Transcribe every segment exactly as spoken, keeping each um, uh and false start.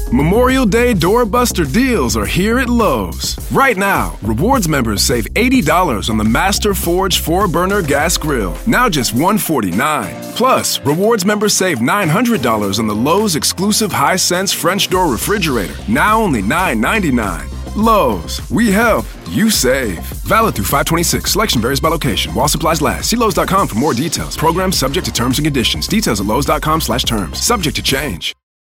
Memorial Day doorbuster deals are here at Lowe's. Right now, Rewards members save eighty dollars on the Master Forge four burner gas grill, now just one hundred forty-nine dollars. Plus, Rewards members save nine hundred dollars on the Lowe's exclusive Hisense French door refrigerator, now only nine ninety-nine. Lowe's, we help, you save. Valid through five twenty-six. Selection varies by location. While supplies last. See Lowe's dot com for more details. Program subject to terms and conditions. Details at Lowe's dot com slash terms. Subject to change.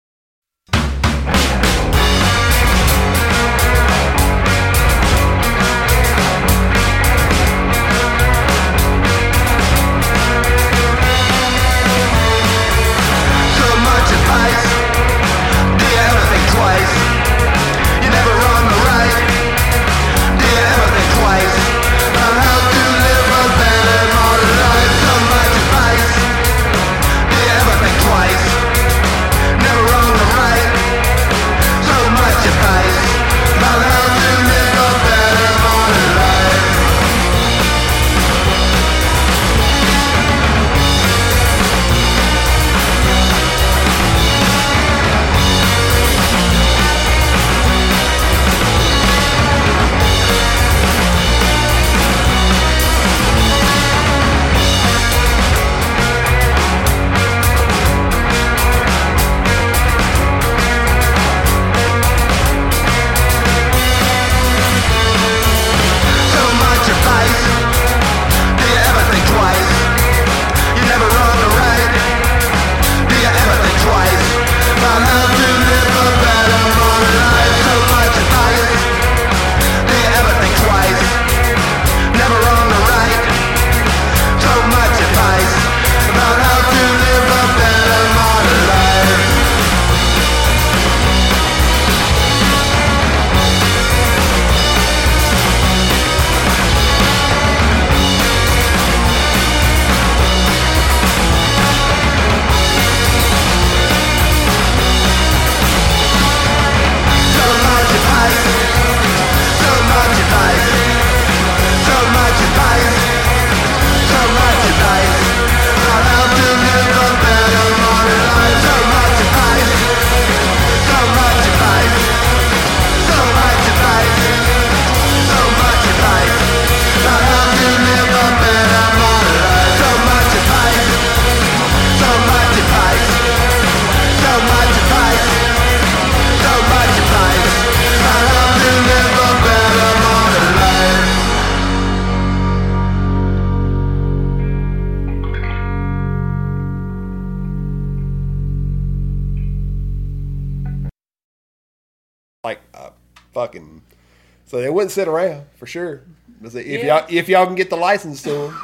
Like uh, fucking, so they wouldn't sit around for sure. If Yeah. y'all if y'all can get the license to them,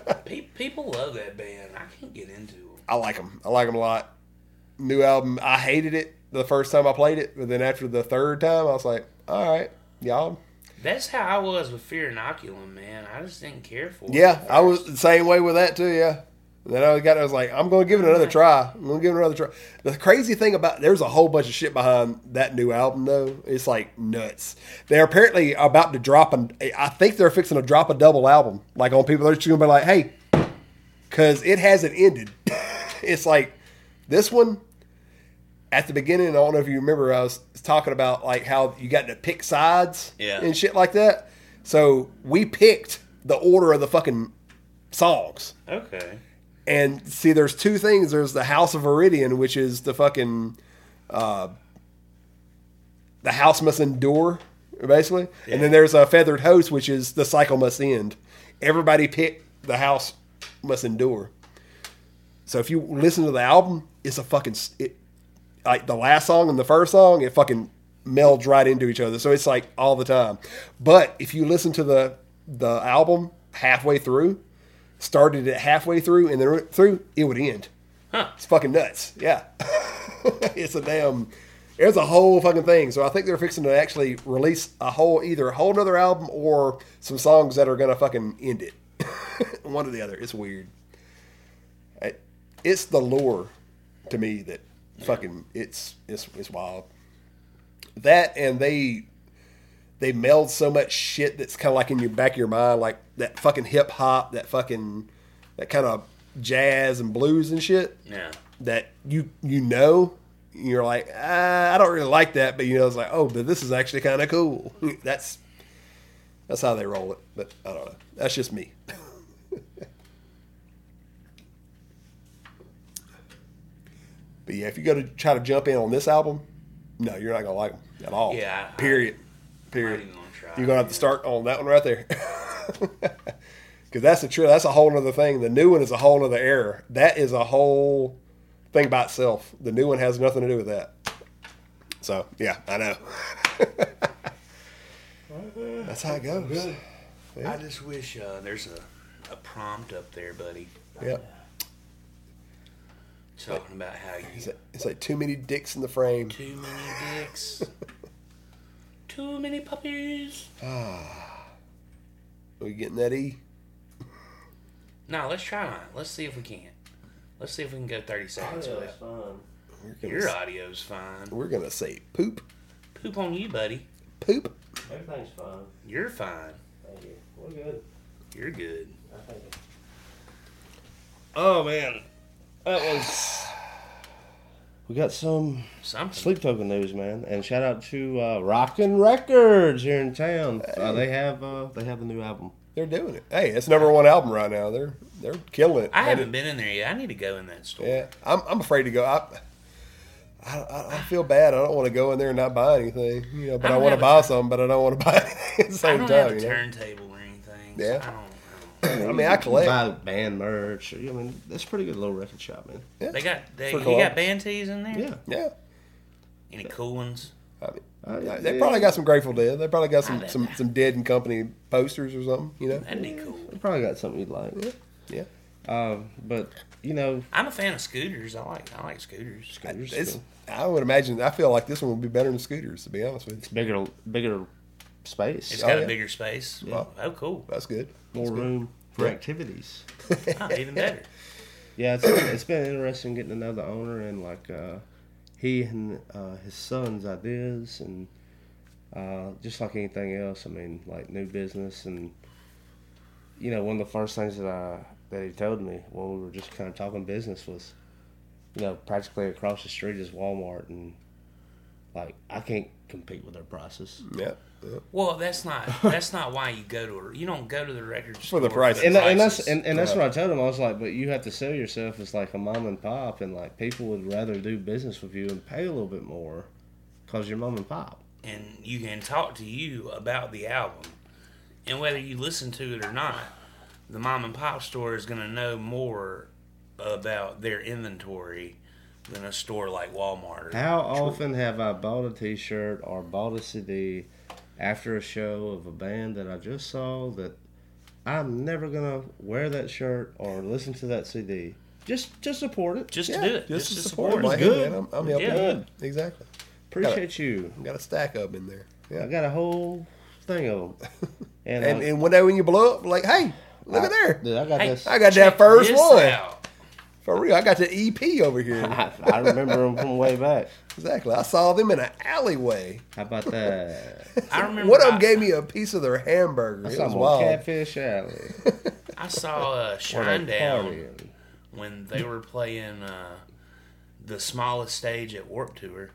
People love that band. I can't get into them. I like them. I like them a lot. New album, I hated it the first time I played it, but then after the third time, I was like, all right, y'all. That's how I was with Fear Inoculum, man. I just didn't care for it. Yeah, I was the same way with that too. Yeah. And then I got, I was like, I'm going to give it another try. I'm going to give it another try. The crazy thing about, there's a whole bunch of shit behind that new album, though. It's like nuts. They're apparently about to drop, an, I think they're fixing to drop a double album. Like on people, they're just going to be like, hey, because it hasn't ended. It's like, this one, at the beginning, I don't know if you remember, I was talking about like how you got to pick sides Yeah. and shit like that. So we picked the order of the fucking songs. Okay. And see, there's two things. There's the House of Viridian, which is the fucking, uh, the house must endure, basically. Yeah. And then there's a Feathered Host, which is the cycle must end. Everybody picked the house must endure. So if you listen to the album, it's a fucking, it, like the last song and the first song, it fucking melds right into each other. So it's like all the time. But if you listen to the the album halfway through, started it halfway through and then through, it would end. Huh. It's fucking nuts. Yeah. It's a damn, there's a whole fucking thing. So I think they're fixing to actually release a whole, either a whole nother album or some songs that are going to fucking end it. One or the other. It's weird. It, it's the lore to me that fucking, it's, it's, it's wild. That and they, they meld so much shit that's kind of like in your back of your mind, like that fucking hip hop, that fucking, that kind of jazz and blues and shit. Yeah. That you you know, you're like, ah, I don't really like that, but you know, it's like, oh, but this is actually kind of cool. That's that's how they roll it. But I don't know. That's just me. But yeah, if you go to try to jump in on this album, no, you're not gonna like them at all. Yeah. Period. I, Period. I'm not even gonna try. You're gonna have to start on that one right there. Because that's the truth. That's a whole other thing. The new one is a whole other era. That is a whole thing by itself. The new one has nothing to do with that. So yeah, I know. That's how it goes. Yeah. I just wish uh, there's a, a prompt up there, buddy, Yep. talking about how It's you like, it's like too many dicks in the frame. too many dicks, too many puppies. We getting that E? No, let's try mine. Let's see if we can. Let's see if we can go thirty seconds Yeah, with it's it. fun. We're gonna, Your s- audio's fine. we're gonna say poop, Poop on you, buddy. poop. Everything's fun. You're fine. Thank you. We're good. You're good. I think. it- Oh man, that was. We got some Something. Sleep Token news, man, and shout out to uh, Rockin' Records here in town. Uh, they have uh, they have the new album. They're doing it. Hey, it's number one album right now. They're they're killing it. I And haven't it- been in there yet. I need to go in that store. Yeah, I'm I'm afraid to go. I, I, I I feel bad. I don't want to go in there and not buy anything, you know. But I I, don't want to have a buy turn- something, but I don't want to buy anything at the I same don't time. have a You know? turntable or anything. so Yeah. I don't. I don't. I mean, I collect. Buy band merch. I mean, that's a pretty good little record shop, man. Yeah. They got they, For you co-op. got band tees in there. Yeah. Yeah, Any cool ones? I mean, Uh, they yeah. probably got some Grateful Dead. They probably got I some bet. some, some Dead and Company posters or something. You know. That'd be cool. They probably got something you'd like. Yeah. Um, but you know, I'm a fan of scooters. I like I like scooters. Scooters It's, cool. I would imagine. I feel like this one would be better than Scooters. To be honest with you, bigger bigger space, It's Oh, got yeah. a bigger space. Yeah. Oh, cool. that's good. more room for Yeah. activities. Oh, even better. Yeah, it's, it's been interesting getting to know the owner and like uh, he and uh, his son's ideas and uh, just like anything else. I mean, like new business and you know one of the first things that I that he told me when we were just kind of talking business was, you know, practically across the street is Walmart and like I can't compete with their prices. Yeah. yeah. Well, that's not that's not why you go to a, you don't go to the record store the price. And, and that's prices. and, and that's Yeah. what I told him. I was like, but you have to sell yourself as like a mom and pop, and like people would rather do business with you and pay a little bit more because you're mom and pop. and you can talk to you about the album, and whether you listen to it or not, the mom and pop store is going to know more about their inventory than a store like Walmart. How often have I bought a T-shirt or bought a C D after a show of a band that I just saw that I'm never gonna wear that shirt or listen to that C D? Just just support it. Just Yeah, to do it. Just, Just, to to support, support it. it. Like, Good. hey, man, I'm, I'm helping Yeah. you. Exactly. Appreciate you. Got a stack of them in there. I Yeah. got a whole thing of them. And, And, uh, and one day when you blow up, like, hey, look I- at there. dude, I got Hey, this. I got check that first this one. out. For real, I got the E P over here. I, I remember them from way back. Exactly. I saw them in an alleyway. How about that? I remember One of them I- gave me a piece of their hamburger. I It saw was them on wild. Catfish Alley. I saw uh, Where Shine they Down partying. when they were playing uh, the smallest stage at Warped Tour.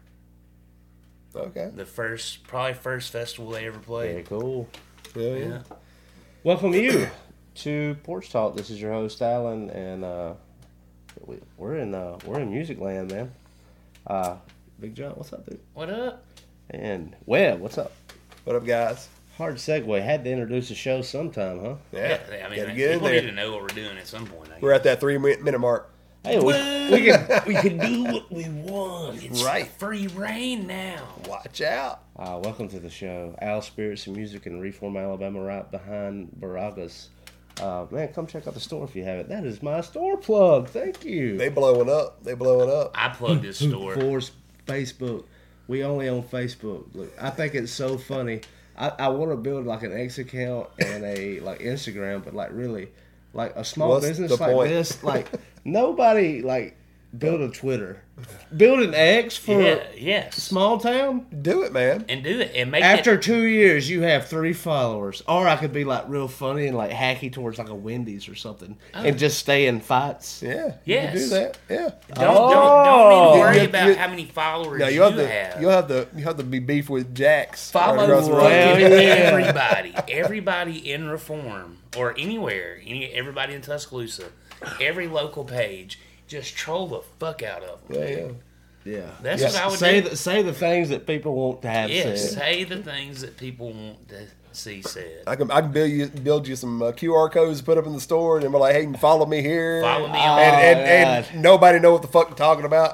Okay. The first, probably first festival they ever Very played. cool. Yeah, yeah. Yeah. Welcome you to Porch Talk. This is your host Alan, and uh, we, we're in uh, we're in music land, man. Uh, Big John, what's up, dude? What up? And Webb, what's up? What up, guys? Hard segue. Had to introduce the show sometime, huh? Yeah. I mean, Gotta get in people there. need to know what we're doing at some point. I We're at that three minute minute mark. Hey, we, we can we can do what we want. It's Right. free reign now. Watch out. Uh, welcome to the show. Al Spirits and Music in Reform, Alabama, right behind Baragas. Uh, man, come check out the store if you haven't. That is my store plug. Thank you. They blowing up. They blowing up. I plugged this store. Force Facebook. We only on Facebook. Look, I think it's so funny. I, I want to build like an X account and a like Instagram, but like really, like a small What's business the like point? this, like nobody like build a Twitter, build an X for Yeah, yes. small town. Do it, man. And do it and make After it. two years, you have three followers. Or I could be like real funny and like hacky towards like a Wendy's or something, and just stay in fights. Yeah. You Yes. can do that. Yeah. Don't, Oh. don't, don't even worry You- about you- how many followers No, you you have to. have. You have to. You have to be beef with Jax. Follow right across the road. Well, fucking yeah. everybody, everybody in Reform or anywhere, any everybody in Tuscaloosa, every local page, just troll the fuck out of them. Yeah, yeah. Yeah, That's Yeah. what I would say do. the, say the things that people want to have Yes, said. say the things that people want to see said. I can I can build you build you some uh, Q R codes to put up in the store, and then we're like, hey, follow me here. Follow me and, on- and, Oh, and nobody know what the fuck I'm talking about.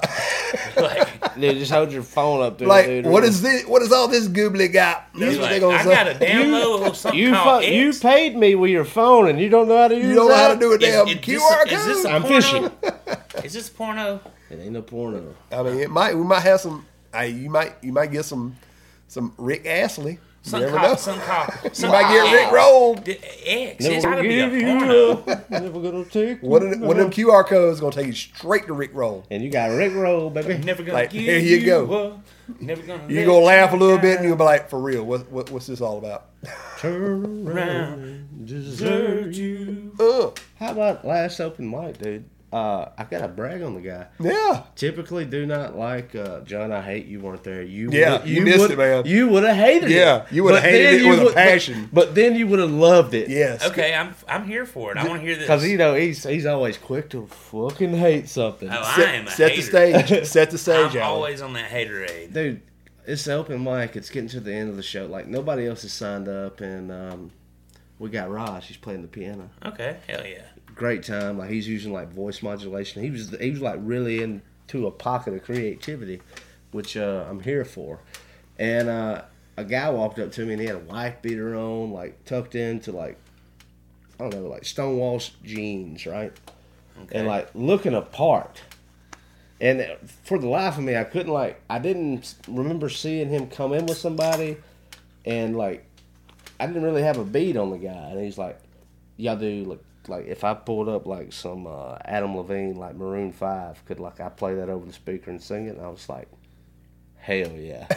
Like, Dude, just hold your phone up there, like, dude. what is this? What is all this goobly got? That's he's what they like, gonna I say. got to download something You called fu- you X. paid me with your phone and you don't know how to use You don't know how to do a Is- damn is Q this- R is this code. a I'm porno? fishing. Is this porno? It ain't no porno. I mean, it might. We might have some. Hey, you might. You might get some. Some Rick Astley. You Some never call, know. some call. You Some might get Rick rolled. D- X. Never It's got to be a give porno. you up. Never gonna take One of, you the, one of them up. Q R codes gonna take you straight to Rick Roll. And you got Rick Roll, baby. Never gonna Like, give here you go. up. Never gonna. You let gonna laugh a little bit, down. and you'll be like, "For real, what, what what's this all about?" Turn around, desert you. Uh, How about last open mic, dude? Uh, I gotta brag on the guy. yeah, Typically, do not like uh, John. I hate you weren't there. You Yeah, would- you missed would- it, man. You would have hated it. Yeah, you would've But hated then it you with a would- but- passion. But, then you would have loved it. yes. Okay, I'm I'm here for it. I want to hear this. Because you know he's he's always quick to fucking hate something. Oh, I am Set, a set the hater. stage. Set the stage. I'm Alan. always on that haterade. Dude, it's open mic. It's getting to the end of the show. Like nobody else has signed up, and um, we got Raj. He's playing the piano. Okay, hell yeah. Great time. Like he's using like voice modulation. He was he was like really into a pocket of creativity, which uh, I'm here for. And uh, a guy walked up to me and he had a wife beater on, like tucked into like I don't know, like Stonewall jeans, right? Okay. And like looking apart. And for the life of me, I couldn't like I didn't remember seeing him come in with somebody, and like I didn't really have a beat on the guy. And he's like, "Y'all do like like if I pulled up like some uh, Adam Levine like Maroon Five, could like I play that over the speaker and sing it?" And I was like, "Hell yeah,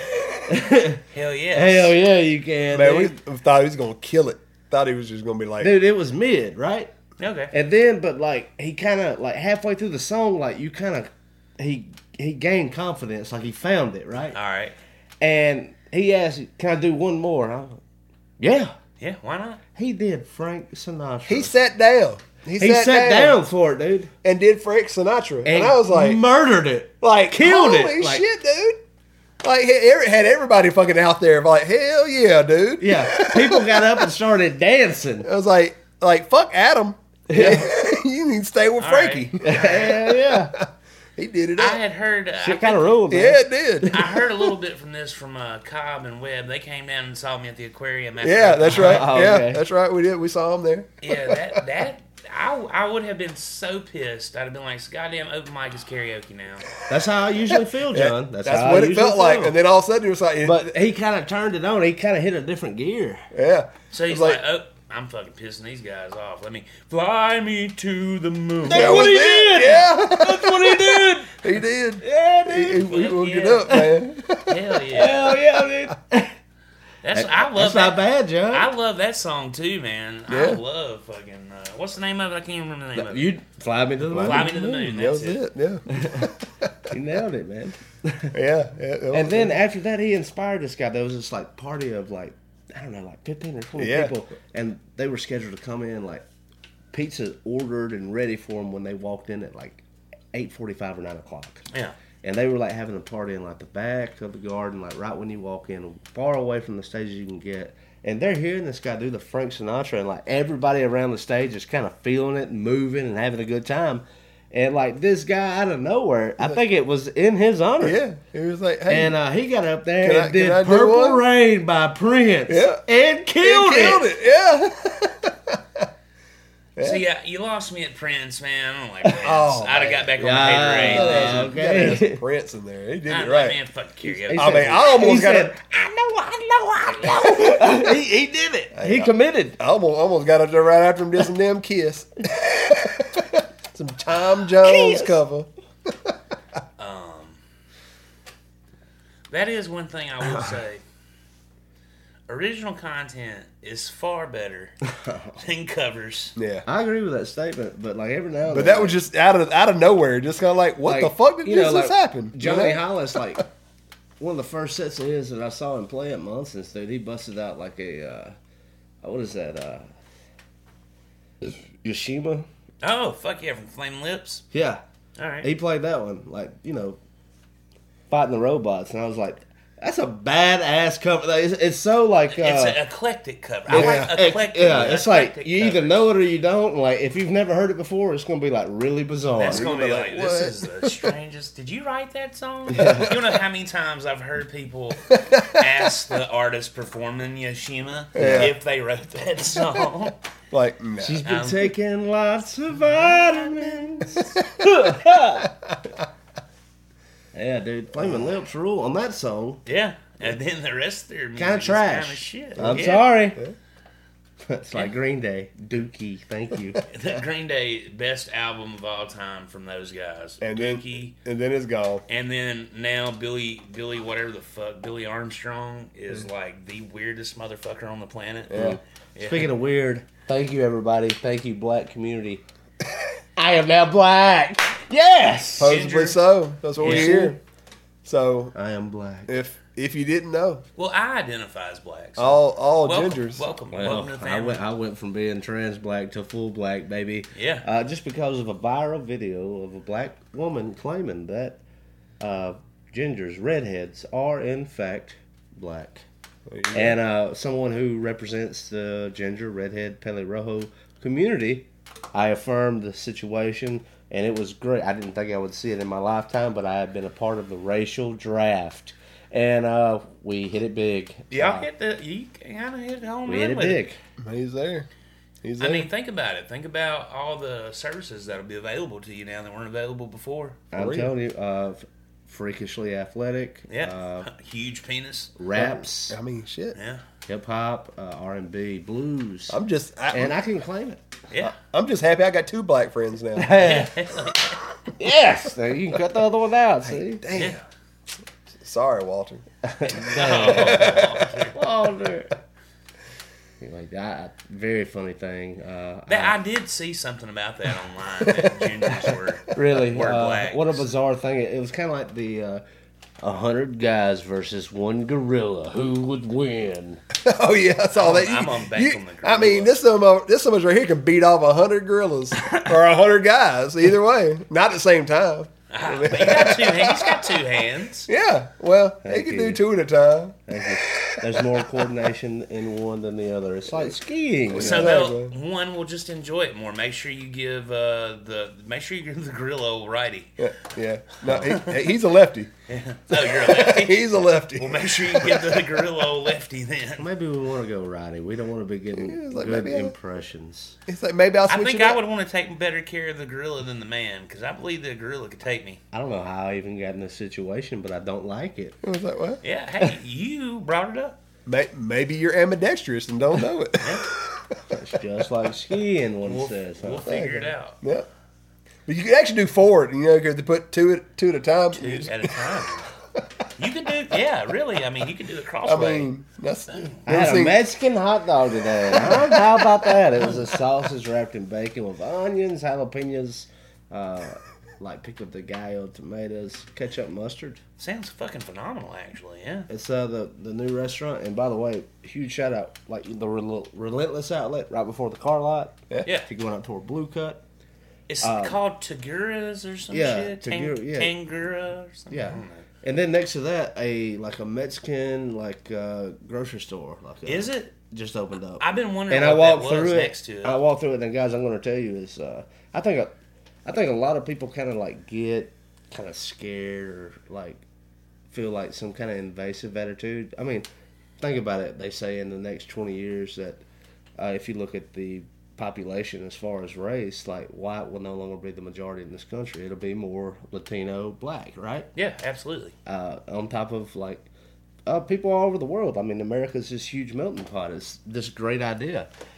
Hell yeah. hell yeah, you can, Man, we dude." thought he was gonna kill it. Thought he was just gonna be like, Dude, it was mid, right? Okay. And then, but like he kind of like halfway through the song, like you kind of he he gained confidence, like he found it, right? All right. And he asked, "Can I do one more?" And I was like, "Yeah." Yeah, why not? He did Frank Sinatra. he sat down. He, he sat, down. for it, dude, and did Frank Sinatra, and, and I was like, murdered it. like killed it. holy Like- shit, dude! Like he he had everybody fucking out there, like hell yeah, dude. Yeah, people got up and started dancing. I was like, like fuck Adam. Yeah. You need to stay with All Frankie. Hell yeah, He did it I up. had heard. Uh, I, shit kind of think- ruled, man. Yeah, it did. I heard a little bit from this from uh, Cobb and Webb. They came down and saw me at the aquarium. After Yeah, that's right. Oh, yeah, okay. that's right. We did. We saw him there. Yeah, that that I, I would have been so pissed. I'd have been like, "Goddamn, open mic is karaoke now." That's how I usually feel, John. That's, That's how what I it usually felt like. feel. And then all of a sudden, it was like, But he kind of turned it on. He kind of hit a different gear. yeah. So he's It was like, "Oh, I'm fucking pissing these guys off. Let me fly me to the moon." That what was he it. did. Yeah, That's what he did. he did. Yeah, He, he, dude. he hooked it Yeah. up, man. Hell yeah, Hell yeah, dude. that's I love That's that. not bad, John. I love that song too, man. I Yeah. love fucking. Uh, what's the name of it? I can't remember the name of it. You fly me to the moon. Fly me to the moon. That That's was it. it. Yeah, You nailed it, man. yeah. yeah that was And then it. after that, he inspired this guy. There was this like party of like I don't know, like fifteen or twenty Yeah. people, and they were scheduled to come in like pizza ordered and ready for them when they walked in at like eight forty-five or nine o'clock. Yeah. And they were like having a party in like the back of the garden, like right when you walk in, far away from the stage as you can get. And they're hearing this guy do the Frank Sinatra, and like everybody around the stage is kind of feeling it and moving and having a good time. And like this guy out of nowhere, I think it was in his honor. yeah, he was like, hey, And uh, he got up there Can I- and did can I do Purple one? Rain by Prince. Yeah. And he killed, killed it. it. Yeah. See, yeah, you lost me at Prince, man. I don't like Prince. Oh, I'd have man. got back on Yeah, the haterade. yeah, man. You gotta have okay. some Prince in there. He did I'm it like, right. man, fuck karaoke. He I mean, I almost he got said, it. I know, I know, I know. he, he did it. He committed. I almost, almost got up there right after him did some damn Kiss. Some Tom Jones Kiss. cover. That is one thing I will say. Original content is far better than covers. Yeah. I agree with that statement, but like every now and But then, that was just out of out of nowhere. Just kind of like, what like, the fuck did you this know, like, just happen? Johnny You know? Hollis, like one of the first sets of his that I saw him play at Munson's, dude. He busted out like a uh, what is that? Uh, Yoshima. Oh, fuck yeah, from Flame Lips. Yeah, All right. he played that one, like, you know, fighting the robots, and I was like, that's a badass cover. Like, It's, it's so like uh, It's an eclectic cover. I Yeah. like eclectic. yeah, it's like eclectic you either covers. know it or you don't. Like if you've never heard it before, it's gonna be like really bizarre. That's You're gonna be gonna like, be like, this what? is the strangest. Did you write that song? You don't know how many times I've heard people ask the artist performing Yoshima Yeah. if they wrote that song. Like, nah. She's been Um, taking lots of vitamins. Yeah, dude, Flaming Lips rule on that song. Yeah, and then the rest of their music Kinda is trash. kind of shit. I'm Yeah. sorry. It's like Green Day, Dookie. Thank you. The Green Day best album of all time from those guys. and then Dookie. and then it's gone. And then now Billy, Billy, whatever the fuck, Billy Armstrong is like the weirdest motherfucker on the planet. Yeah. Yeah. Speaking of weird, thank you everybody. Thank you, Black community. I am now black. Yes. Supposedly Ginger. so. That's what we Yeah. hear. So I am black. if if you didn't know, Well, I identify as black. so all all welcome, gingers. welcome, Well, welcome to the I family. went. I went from being trans black to full black, baby. Yeah. Uh, just because of a viral video of a black woman claiming that uh, gingers, redheads, are in fact black, and uh, someone who represents the ginger, redhead, pelirrojo community, I affirmed the situation, and it was great. I didn't think I would see it in my lifetime, but I had been a part of the racial draft, and uh, we hit it big. Y'all Uh, hit the you kind of hit home we run hit it with big. He's there. He's I there. mean, think about it. Think about all the services that'll be available to you now that weren't available before. I'm real. telling you, uh, freakishly athletic, Yeah, uh, huge penis. raps, I mean, shit. Yeah, hip hop, uh, R and B, blues, I'm just I, and I can claim it. yeah. I'm just happy I got two black friends now. Yes, now you can cut the other one out. See, Damn. Yeah. Sorry, Walter. Walter. Anyway, I, very funny thing. Uh, That, I- I did see something about that online. That gingers were really, were uh, blacks. what a bizarre thing! It, it was kind of like the uh, a hundred guys versus one gorilla. Who would win? Oh yeah, I saw that. I'm on bank on the I mean, gorilla. this some this some right here can beat off a hundred gorillas or a hundred guys. Either way, not at the same time. Ah, but he got two hands. He's got two hands. Yeah, well, they Thank can you. do two at a time. Thank you. There's more coordination in one than the other. It's like skiing. So Exactly. they'll, one will just enjoy it more. Make sure you give uh, the make sure you give the gorilla a righty. Yeah, yeah. No, he, he's a lefty. Oh, you're a lefty. He's a lefty. Well, make sure you give the gorilla a lefty then. Maybe we want to go riding. We don't want to be getting it's like good maybe I- impressions. It's like maybe I'll I switch think it I up. would want to take better care of the gorilla than the man because I believe the gorilla could take me. I don't know how I even got in this situation, but I don't like it. I was like, what? Yeah, hey, you brought it up. May- Maybe you're ambidextrous and don't know it. It's just like skiing, one We'll, says. we'll Huh? figure it out. Yeah. But you could actually do forward, you know, because they put two at, two at a time. Two at a time. You could do, yeah, really. I mean, you could do the I crossway. mean, that's. I had a seen- Mexican hot dog today. Huh? How about that? It was a sausage wrapped in bacon with onions, jalapenos, uh, like pickled de gallo, tomatoes, ketchup, mustard. Sounds fucking phenomenal, actually. Yeah. It's uh, the the new restaurant, and by the way, huge shout out, like the Rel- Relentless outlet right before the car lot. Yeah. Yeah. If you're going out toward Blue Cut, It's Um, called Tagura's or some yeah, shit. Tang- Tagura- yeah. Tangura or something. yeah. I don't know. And then next to that, a like a Mexican like uh, grocery store. Like a, Is it? just opened up? I've been wondering and I what walked that was through it. next to it. I walked through it, and guys, I'm going to tell you is, uh, I think, a, I think a lot of people kind of like get kind of scared or like feel like some kind of invasive attitude. I mean, think about it. They say in the next twenty years that uh, if you look at the population as far as race, like white will no longer be the majority in this country. It'll be more Latino, black, right? Yeah, absolutely. Uh, on top of like uh, people all over the world. I mean, America's this huge melting pot. It's this great idea.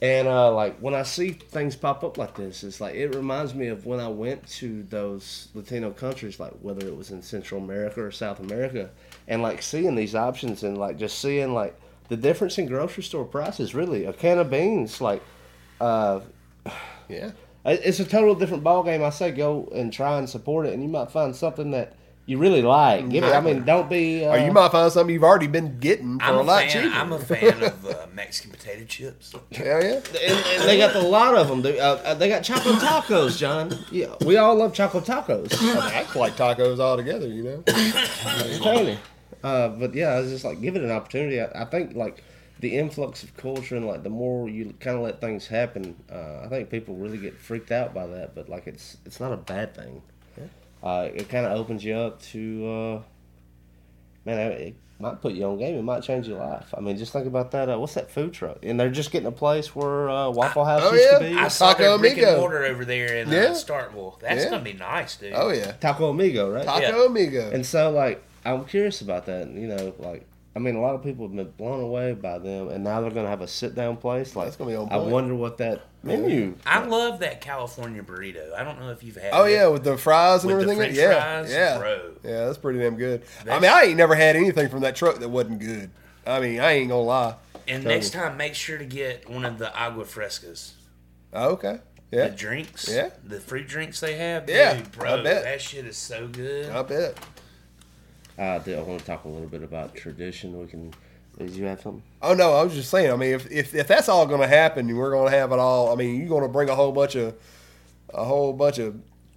And uh, like when I see things pop up like this, it's like it reminds me of when I went to those Latino countries, like whether it was in Central America or South America, and like seeing these options and like just seeing like the difference in grocery store prices. Really, a can of beans, like, uh, Yeah. it's a total different ball game. I say go and try and support it, and you might find something that you really like. Give it. I mean, don't be. Uh, Or you might find something you've already been getting for I'm a a lot fan. cheaper. I'm a fan of uh, Mexican potato chips. Hell yeah. And, and they got a lot of them. Dude. Uh, uh, they got choco tacos, John. Yeah, we all love choco tacos. I, mean, I like tacos all together, you know. I'm telling you. Uh, but yeah, I was just like, give it an opportunity. I, I think like the influx of culture and like the more you kind of let things happen, uh, I think people really get freaked out by that. But like, it's it's not a bad thing. Uh, it kind of opens you up to, uh, man, it might put you on game. It might change your life. I mean, just think about that. Uh, what's that food truck? And they're just getting a place where uh, Waffle House Oh, used yeah. to be. I saw Taco their brick Amigo. and mortar over there in Yeah. uh, Starkville. That's Yeah. gonna be nice, dude. Oh yeah. Taco Amigo, right? Taco Yeah. Amigo. And so, like, I'm curious about that. You know, like, I mean, a lot of people have been blown away by them, and now they're going to have a sit-down place. Like, That's gonna be on I point. wonder what that menu. I love that California burrito. I don't know if you've had. Oh it. yeah, with the fries and With the everything. French yeah, fries, yeah, bro. yeah. That's pretty damn good. I That's- mean, I ain't never had anything from that truck that wasn't good. I mean, I ain't gonna lie. And next time, make sure to get one of the agua frescas. Oh, okay. The Yeah, drinks, Yeah. the fruit drinks they have, dude, Yeah, bro, I bet. that shit is so good. I bet. Uh, I want to talk a little bit about tradition. We can. Did you have something? Oh no, I was just saying. I mean, if if, if that's all going to happen, and we're going to have it all. I mean, you're going to bring a whole bunch of a whole bunch of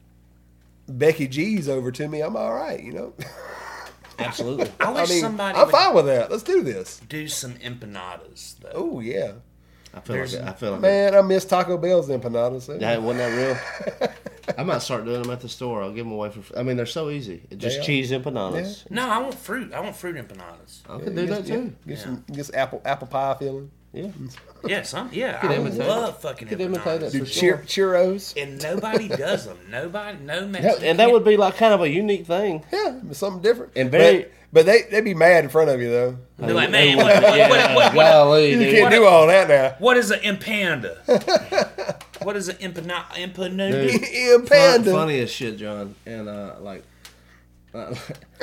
Becky G's over to me. I'm all right, you know. Absolutely. I wish I mean, somebody I'm would fine with that. Let's do this. do some empanadas, though. Oh yeah, I feel There's- like I feel like man, I miss Taco Bell's empanadas. that wasn't that real. I might start doing them at the store. I'll give them away for. Free. I mean, they're so easy. It's just They are. cheese empanadas. No, I want fruit. I want fruit empanadas. I can do that too. Get some, get some apple apple pie feeling. Yeah. Yeah, some. Yeah, Could I imitate love fucking Could imitate empanadas. that. Do For cheer, churros. And nobody does them. Nobody, no That- Mexican. and that would be like kind of a unique thing. Yeah, something different. And very- but, but they they'd be mad in front of you though. They're like, man, what, what, what, what, what, Golly, You dude. can't do all that now. what is an impanda? What is an impana- empanada? Dude. M Fun, Panda. funny as shit, John. And uh, like, uh,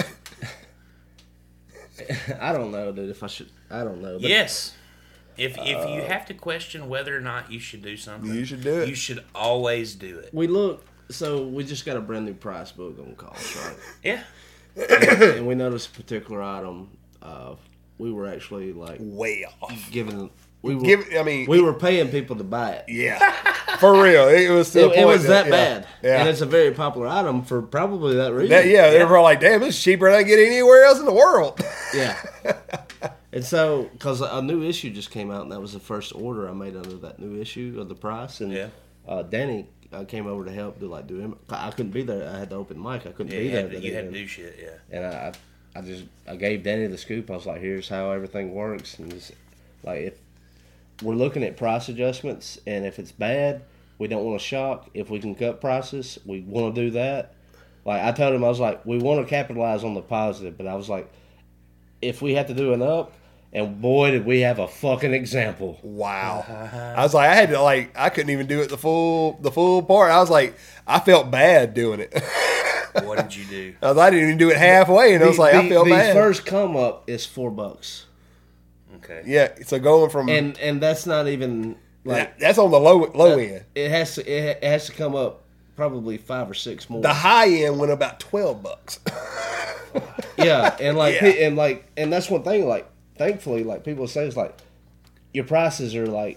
I don't know, dude. If I should, I don't know. But Yes. If if you have to question whether or not you should do something, You should do it. You should always do it. we look. So we just got a brand new price book on cost, right? Yeah. And we noticed a particular item. Uh, we were actually like Way off. giving. We were. Give. I mean, we were paying people to buy it. yeah, for real. It was to It, the it point was that yeah, bad, Yeah. and it's a very popular item for probably that reason. That, yeah, they were like, damn, this is cheaper than I get anywhere else in the world. Yeah. And so, because a new issue just came out, and that was the first order I made under that new issue of the price. And Yeah. uh, Danny uh, came over to help do like do him. I couldn't be there. I had the open mic. I couldn't Yeah, be you there. had, to, that you had to evening. do shit, yeah. And I, I just I gave Danny the scoop. I was like, "Here's how everything works." And it's, like, if we're looking at price adjustments, and if it's bad, we don't want to shock. If we can cut prices, we want to do that. Like I told him, I was like, "We want to capitalize on the positive," but I was like, "If we have to do an up." And boy, did we have a fucking example. Wow. I was like, I had to like, I couldn't even do it the full, the full part. I was like, I felt bad doing it. What did you do? I was, I didn't even do it halfway, and I was like, I felt the bad. first come up is four bucks, Okay. Yeah, so going from and and that's not even like that- that's on the low low end. it has to it, it has to come up probably five or six more. The high end went about twelve bucks. Yeah, and like Yeah. and like and that's one thing. Like thankfully, like people say, it's like your prices are like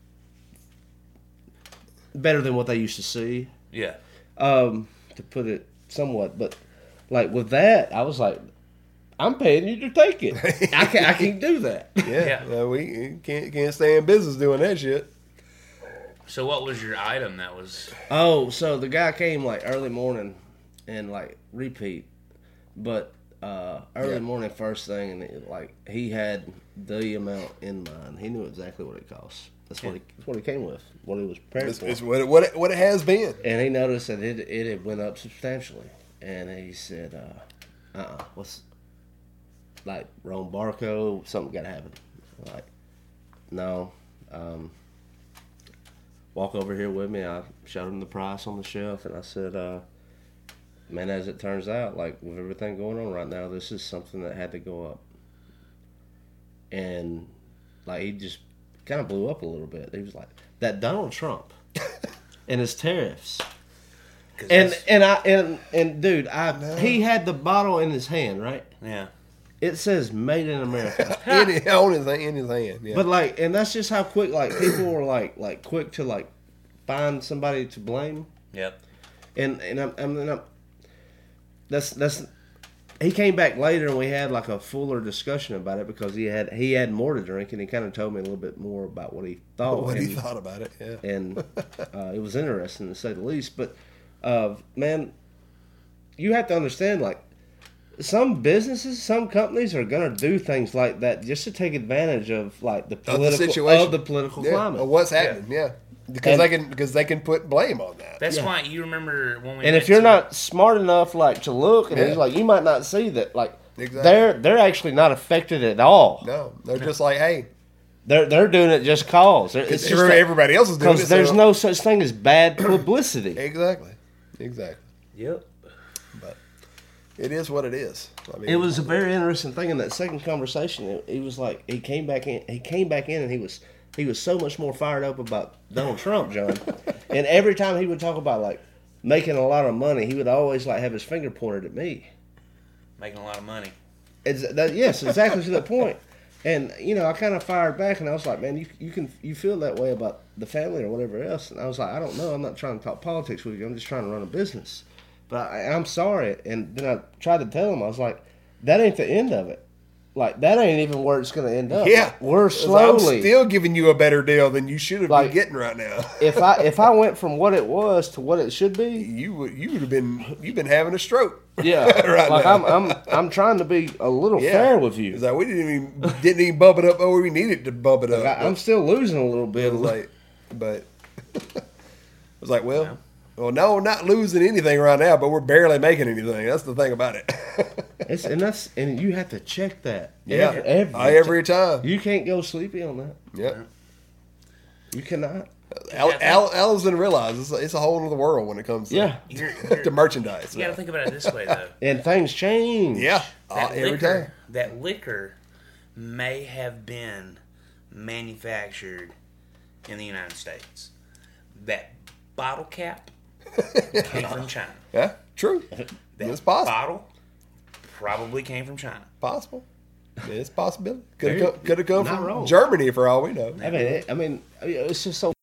better than what they used to see. Yeah. Um, to put it somewhat, but like with that, I was like, I'm paying you to take it. I can I can do that. Yeah, Yeah. yeah, we can't can't stay in business doing that shit. So what was your item that was... Oh, so the guy came like early morning and like repeat, but uh, early Yeah. morning first thing, and it, like he had the amount in mind. He knew exactly what it cost. That's what he, that's what he came with. What he was prepared It's, for. it's what it, what it, what it has been. And he noticed that it it had went up substantially, and he said, "Uh, uh, what's like Rome Barco? Something got to happen." Like, no, um, walk over here with me. I showed him the price on the shelf, and I said, uh, man, as it turns out, like with everything going on right now, this is something that had to go up. And like he just kind of blew up a little bit. He was like, that Donald Trump and his tariffs. And that's- and I and and dude, I he had the bottle in his hand, right? yeah. It says "Made in America," in, his- on his, in his hand. Yeah. but like, and that's just how quick like people were like like quick to like find somebody to blame. Yep. And and I'm, I'm, and I'm that's that's he came back later and we had like a fuller discussion about it because he had he had more to drink and he kind of told me a little bit more about what he thought. what and, he thought about it, yeah. and uh, it was interesting to say the least. But uh, man, you have to understand, like some businesses, some companies are gonna do things like that just to take advantage of like the political situation. of the political yeah. climate. Of what's happening, yeah. Because And- they can because they can put blame on that. That's Yeah. why you remember when we. And went if you're to- not smart enough, like to look, and Yeah. he's like, you might not see that, like Exactly. they're they're actually not affected at all. No, they're just like, hey, They're they're doing it just cause. They're- It's just everybody, everybody else is doing it. because there's so- no such thing as bad publicity. exactly, exactly. Yep. But it is what it is. I mean, It was a very interesting thing in that second conversation. It, he was like he came back in. He came back in and he was he was so much more fired up about Donald Trump, John. And every time he would talk about like making a lot of money, he would always like have his finger pointed at me. Making a lot of money. It's, that, yes, exactly to that point. And you know, I kind of fired back, and I was like, "Man, you you can you feel that way about the family or whatever else?" And I was like, "I don't know. I'm not trying to talk politics with you. I'm just trying to run a business." But I, I'm sorry. And then I tried to tell him, I was like, "That ain't the end of it. Like that ain't even where it's going to end up. yeah, Like, we're 'Cause slowly." I'm still giving you a better deal than you should have Like- been getting right now. if I if I went from what it was to what it should be, you would you would have been you've been having a stroke. yeah, right like now. I'm I'm I'm trying to be a little Yeah. fair with you. It's like we didn't even didn't even bump it up where we needed to bump it up. I, I'm still losing a little bit. It was like, but it was like, well, well, no, we're not losing anything right now, but we're barely making anything. That's the thing about it. It's, and that's and you have to check that. yeah, every, every, Uh, every time. You can't go sleepy on that. Yep. You cannot. Al, Al, Al doesn't realize it's a, it's a whole other world when it comes to, Yeah, You're, you're, to merchandise. you got to think about it this way, though. and things change. Yeah, That uh, every liquor, time. that liquor may have been manufactured in the United States. That bottle cap came from China. Yeah, true. That It's possible. bottle probably came from China. Possible. It's a possibility. Could have Very- come, could have come not from wrong. Germany for all we know. I mean, it, I mean, it's just so.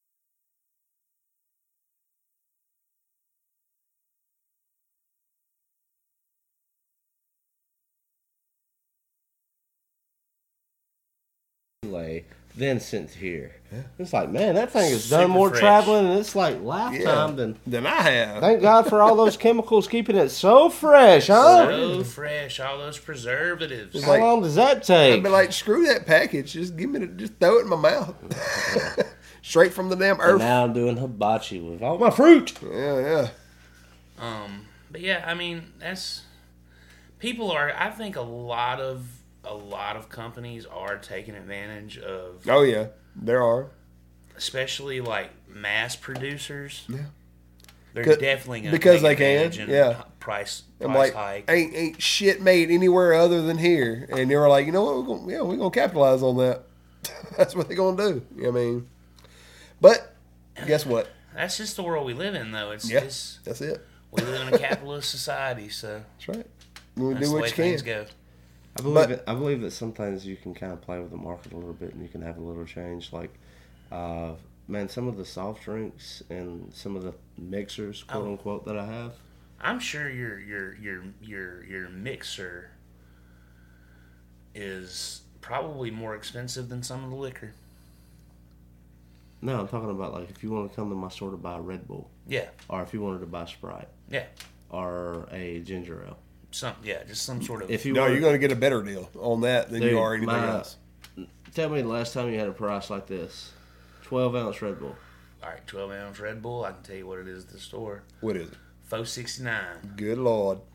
Then sent here. It's like, man, that thing has done Super more fresh. traveling, and it's like Yeah, lifetime than. than I have. Thank God for all those chemicals keeping it so fresh, huh? So fresh, all those preservatives. It's How like- long does that I'd take? be like, screw that package. Just give me the, just throw it in my mouth. Straight from the damn And earth. now I'm doing hibachi with all my fruit. Yeah, yeah. Um, but yeah, I mean, that's people are. I think a lot of a lot of companies are taking advantage of, Oh yeah, there are. especially like mass producers. Yeah. They're 'Cause- definitely gonna because take they can, advantage and yeah. Price I'm price like, hike. ain't ain't shit made anywhere other than here, and they were like, you know what, we're gonna, yeah, we're gonna capitalize on that. That's what they're gonna do. I mean, but guess what? That's just the world we live in, though. It's Yeah, just that's it. we live in a capitalist society, so That's right. We that's do the way what you things can. go. I believe But- it, I believe that sometimes you can kind of play with the market a little bit, and you can have a little change. Like, uh, man, some of the soft drinks and some of the mixers, quote Oh. unquote, that I have. I'm sure your your your your your mixer is probably more expensive than some of the liquor. No, I'm talking about like if you want to come to my store to buy a Red Bull, Yeah, or if you wanted to buy Sprite yeah, or a ginger ale. some yeah, just some sort of. If you No, want, you're gonna get a better deal on that than Dude, you are anything my- else. tell me the last time you had a price like this, twelve ounce Red Bull. all right, twelve ounce Red Bull. I can tell you what it is at the store. What is it? Four sixty nine. Good lord.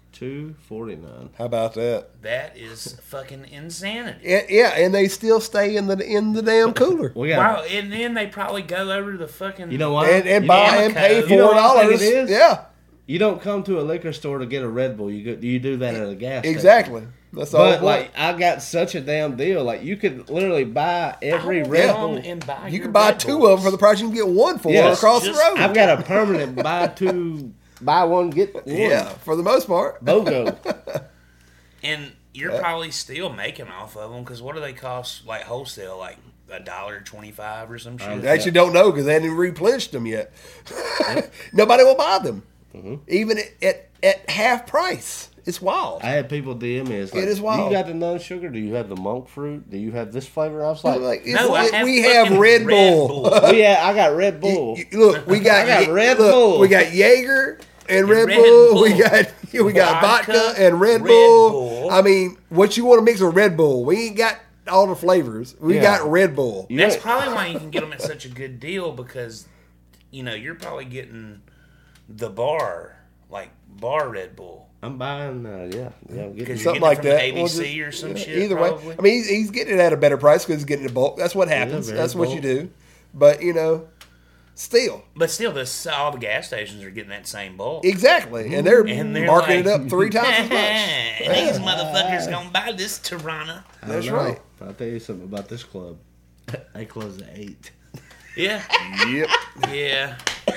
two forty-nine. How about that? That is fucking insanity. Yeah, yeah, and they still stay in the in the damn cooler. We got. Wow, and then they probably go over to the fucking. You know what? and and You buy know- and pay You four know what I think dollars. it is? Yeah, You don't come to a liquor store to get a Red Bull. You go, you do that at a gas station. exactly. That's all. But like, I got such a damn deal. Like, you could literally buy every I will Red come Bull. and buy you your can buy Red two Bulls. of them for the price you can get one for Yes, across just- the road. I've got a permanent buy two, buy one get one. yeah, for the most part. BOGO. And you're probably still making off of them because what do they cost like wholesale? Like a dollar twenty-five or some shit. Um, They actually don't know because they haven't replenished them yet. Nobody will buy them, Mm-hmm. even at, at at half price. It's wild. I had people D M me. It's like, It is wild. You got the non-sugar? Do you have the monk fruit? Do you have this flavor? I was like, Like, it's No, I like have we have fucking Red Red Bull. Bull. oh, yeah, I got Red Bull. Y- y- Look, we got, I got Ye- Red look, Bull. We got Jaeger and Red, Red Bull. Bull. We got we got vodka, Vodka, and Red, Red Bull. Bull. I mean, what you want to mix with Red Bull? We ain't got all the flavors. We Yeah. got Red Bull. You That's know- probably why you can get them at such a good deal because, you know, you're probably getting the bar, like bar Red Bull. I'm buying, uh, yeah, yeah. I'm getting, Because Something You're like getting it that. from A B C or some yeah, shit, Either probably. way, I mean, he's, he's getting it at a better price because he's getting it bulk. That's what happens. very That's what you bulk. do. But you know, still, But still, this, all the gas stations are getting that same bulk. exactly, and they're, And they're marking like, it up three times as much. and these motherfuckers gonna buy this Tirana. I That's know. right. I'll tell you something about this club. They close at eight. Yeah, Yep. yeah.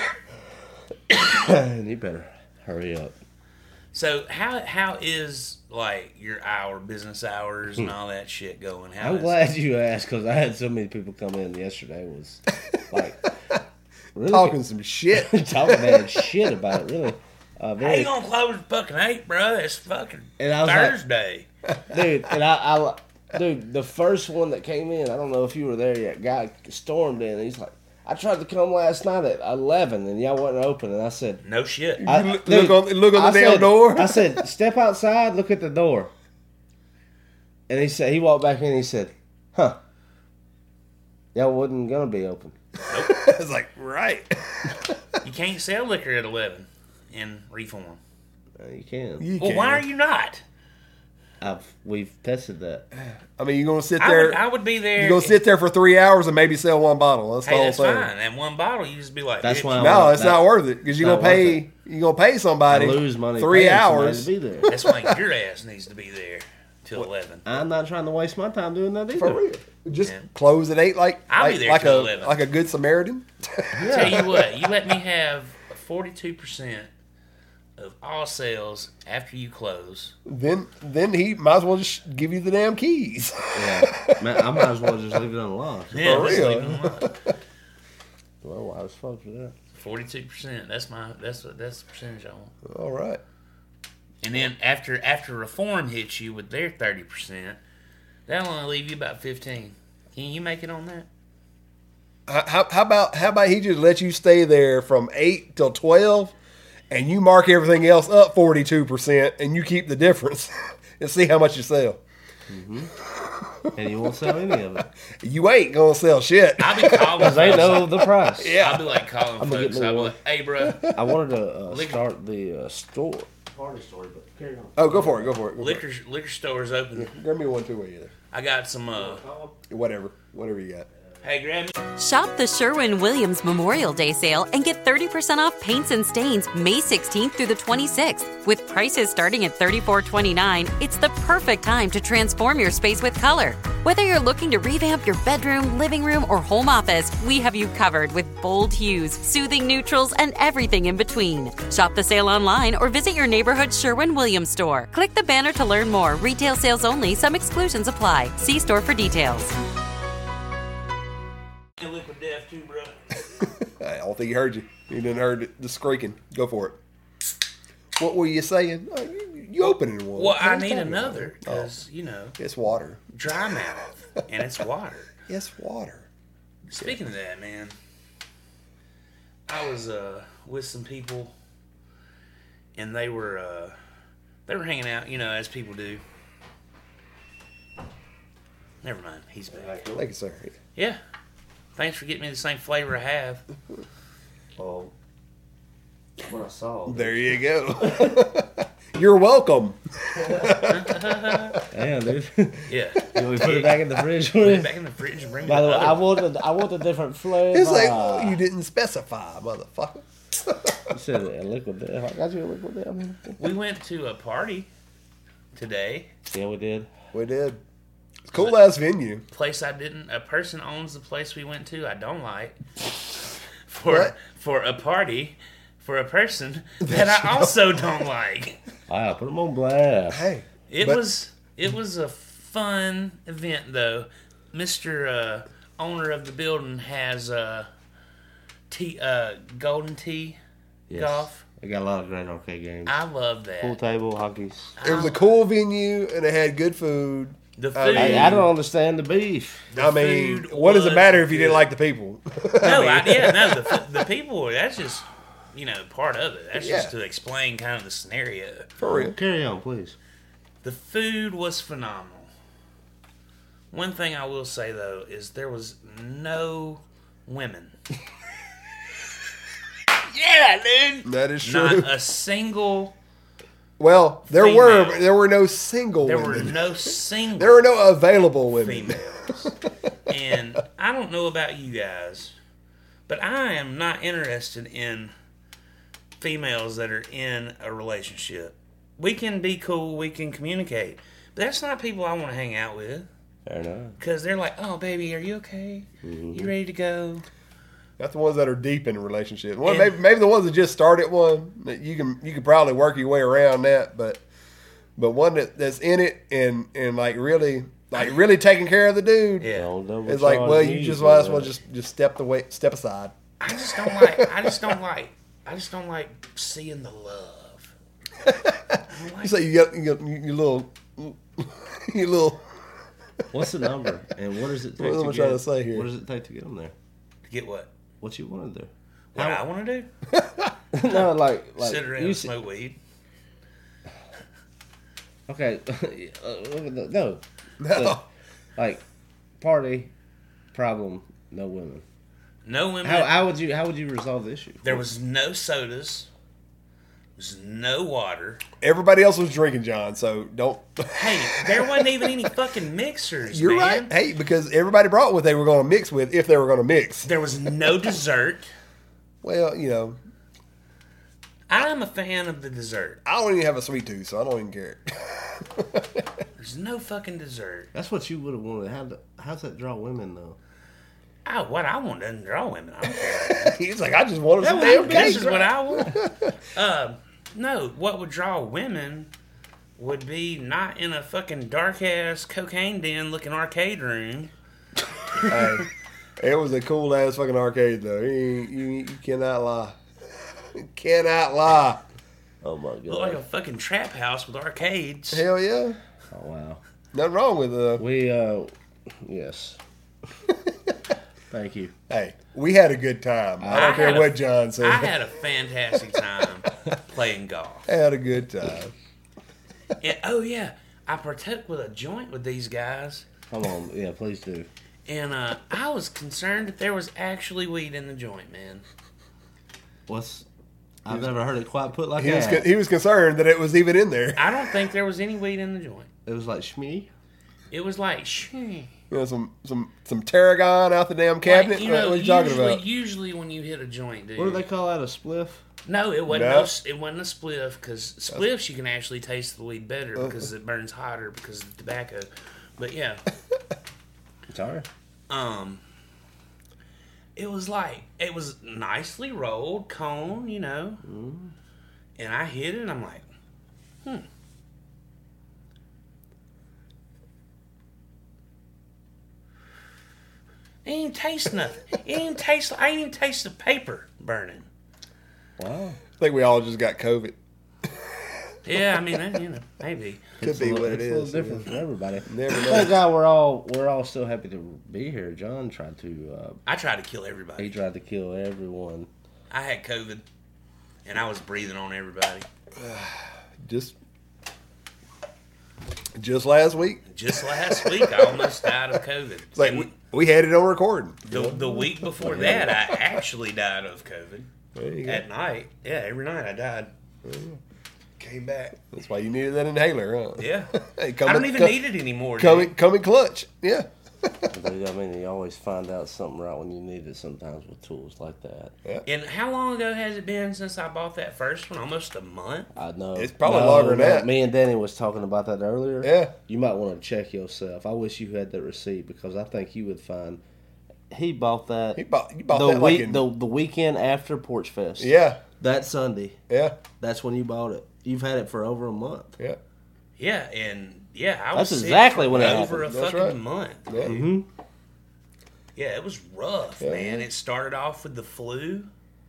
And you better hurry up. So how how is like your hour business hours and all that shit going? How I'm is- glad you asked because I had so many people come in yesterday. Was like really Talking some shit. talking bad shit about it. Really, uh, How very, you gonna close at fucking eight, bro? It's fucking And I was like- Thursday. dude. And I, I, dude, the first one that came in, I don't know if you were there yet. Guy stormed in. And he's like, I tried to come last night at eleven, and y'all wasn't open. And I said, No shit. I, You look- look on- look on the I damn said- door. I said, step outside, look at the door. And he said, he walked back in. and He said, huh, y'all wasn't gonna be open. It's like right. You can't sell liquor at eleven in Reform. Uh, you can. You Well, can. why are you not? I've we've tested that. I mean, you're gonna sit I there. would, I would be there. You're gonna sit there for three hours and maybe sell one bottle. That's the Hey, whole that's thing. fine. And one bottle, you just be like, That's bitch. why I No, want it's that- not worth it because you're not gonna worth pay. You're gonna pay somebody I lose money. three paying somebody hours to be there. That's why your ass needs to be there till eleven. I'm not trying to waste my time doing that either. for real. Just Yeah. close at eight, like I'll be like, there like till a eleven. like a good Samaritan. Tell you what, you let me have forty-two percent of all sales after you close. then then he might as well just give you the damn keys. Yeah, man, I might as well just leave it unlocked. Yeah, For just real. leave them alone. Well, I was fucked with that. Forty-two percent. That's my. That's what. That's the percentage I want. All right. And then after after reform hits you with their thirty percent, that'll only leave you about fifteen. Can you make it on that? How, how about how about he just let you stay there from eight till twelve, and you mark everything else up forty two percent, and you keep the difference, and see how much you sell. And you won't sell any of it. You ain't gonna sell shit. I'll be calling. Because they folks. know the price. Yeah. I'll be like calling gonna get folks. me I'll be one. like, hey, bro, I wanted to uh, Liquor- start the uh, store. Party story, but carry on. Oh, go for it. Go for it. Go liquor liquor store's open. For it. Grab me one too. While you're there. I got some. uh Whatever. Whatever you got. Hey, grab me. Shop the Sherwin-Williams Memorial Day sale and get thirty percent off paints and stains May sixteenth through the twenty-sixth. With prices starting at thirty-four twenty-nine, it's the perfect time to transform your space with color. Whether you're looking to revamp your bedroom, living room, or home office, we have you covered with bold hues, soothing neutrals, and everything in between. Shop the sale online or visit your neighborhood Sherwin-Williams store. Click the banner to learn more. Retail sales only. Some exclusions apply. See store for details. Liquid death too, bro. I don't think he heard you. He didn't heard the squeaking. Go for it. What were you saying? Oh, you, you opening one. Well, What I are you need talking another about? because you know Oh, it's water. dry mouth and it's water. It's water. Speaking of that, man, I was uh, with some people, and they were uh, they were hanging out, you know, as people do. Never mind, he's back. Thank you, sir. Yeah, thanks for getting me the same flavor I have. Oh, what I saw. There you go. You're welcome. Damn, dude. Yeah. Can we put it back in the fridge? Put it back in the fridge and bring By it the way, up. I want a, I want a different flavor. It's like, well, you didn't specify, motherfucker. You said a liquid death. I got you a liquid death. Man. We went to a party today. Yeah, we did. We did. It's a cool ass venue. Place I didn't. A person owns the place we went to. I don't like. For What? for a party, for a person that I also don't like. Wow, put them on blast. Hey. It But- was it was a fun event though. Mister Uh, owner of the building has uh, tea, uh, Golden Tee Yes. golf. They got a lot of great arcade games. I love that. Pool table, hockeys. It was a cool venue and it had good food. The I food. mean- Hey, I don't understand the beef. the I mean, food what does it was matter if you didn't good. like the people? No, I, yeah, no. The, the people. That's just you know part of it. That's just Yeah. to explain kind of the scenario. For real. Carry on, please. The food was phenomenal. One thing I will say though is there was no women. Yeah, dude. That is true. Not a single. Well, there Female. were but there were no single There women. were no single. There were no available women. females. And I don't know about you guys, but I am not interested in females that are in a relationship. We can be cool, we can communicate, but that's not people I want to hang out with. Fair enough. Because they're like, oh, baby, are you okay? You ready to go? That's the ones that are deep in a relationship. Well, And- maybe maybe the ones that just started one. That you can you can probably work your way around that, but but one that, that's in it and and like really like really taking care of the dude. Yeah. Don't double It's like, charge well, me you just for might as well that. just just step the way step aside. I just don't like, I just don't like, I just don't like seeing the love. I don't like You say you got you got your little your little. What's the number? And what does it take What am to I get, trying to say here? What does it take to get them there? to get what? What you want to do? What I want to do? no, like, like Sit around you and s- smoke weed. Okay, uh, no, No. like party problem, no women. No women. How, how would you how would you resolve the issue? There was no sodas. There was no water. Everybody else was drinking, John. So don't. Hey, there wasn't even any fucking mixers, You're man. right. Hey, because everybody brought what they were going to mix with if they were going to mix. There was no dessert. Well, you know, I'm a fan of the dessert. I don't even have a sweet tooth, so I don't even care. There's no fucking dessert. That's what you would have wanted. How do, how's that draw women though? Oh, what I want doesn't draw women. I don't care. He's like, I just wanted some This damn cake. is what I want. Uh, no, what would draw women would be not in a fucking dark ass cocaine den looking arcade room. Hey, it was a cool ass fucking arcade though. You, you, you cannot lie. You cannot lie. Oh my god! Looked like a fucking trap house with arcades. Hell yeah. Oh wow. Nothing wrong with uh We uh, yes. Thank you. Hey, we had a good time. I don't I care had a- what John said. I had a fantastic time playing golf. had a good time. And, oh yeah, I partook with a joint with these guys, Come on, yeah, please do. and uh, I was concerned that there was actually weed in the joint, man. What's? I've never heard it quite put like He was that. he was concerned that it was even in there. I don't think there was any weed in the joint. It was like Shmee. It was like, shh. You know, some some some tarragon out the damn cabinet. Like, you know, what are you talking usually, about? usually when you hit a joint, dude. What do they call that? A spliff? No, it wasn't. No. No. It wasn't a spliff because spliffs you can actually taste the weed better because it burns hotter because of the tobacco. But yeah, Sorry. um, it was like it was nicely rolled cone, you know, and I hit it. and I'm like, hmm. It ain't even taste nothing. It ain't even taste. I ain't even taste the paper burning. Wow. I think we all just got COVID. Yeah, I mean, eh, you know, maybe. Could It's be a what little, it it's a is. little different for everybody. Never know. Thank God we're all we're all still happy to be here. John tried to uh, I tried to kill he everybody. tried to kill everyone. I had COVID, and I was breathing on everybody. Just just last week. Just last week, I almost died of COVID. It's like And we, we had it on recording. the, the week before that, I actually died of COVID There you go. at night. Yeah, every night I died. Came back. That's why you needed that inhaler, huh? Yeah. Hey, come I don't in- even come- need it anymore. Come dude. in, come in clutch. Yeah. Dude, I mean, you always find out something right when you need it sometimes with tools like that. And how long ago has it been since I bought that first one? Almost a month. I know. It's probably longer than that. Me and Danny was talking about that earlier. Yeah. You might want to check yourself. I wish you had that receipt because I think you would find he bought that. He bought, you bought the that like week in, the, the weekend after Porch Fest. Yeah. That Sunday. Yeah. That's when you bought it. You've had it for over a month. Yeah. Yeah, and yeah, I was That's sick exactly for when it over happened. a That's fucking right. month. Yeah. Mm-hmm. Yeah, it was rough, Yeah, man. yeah. It started off with the flu,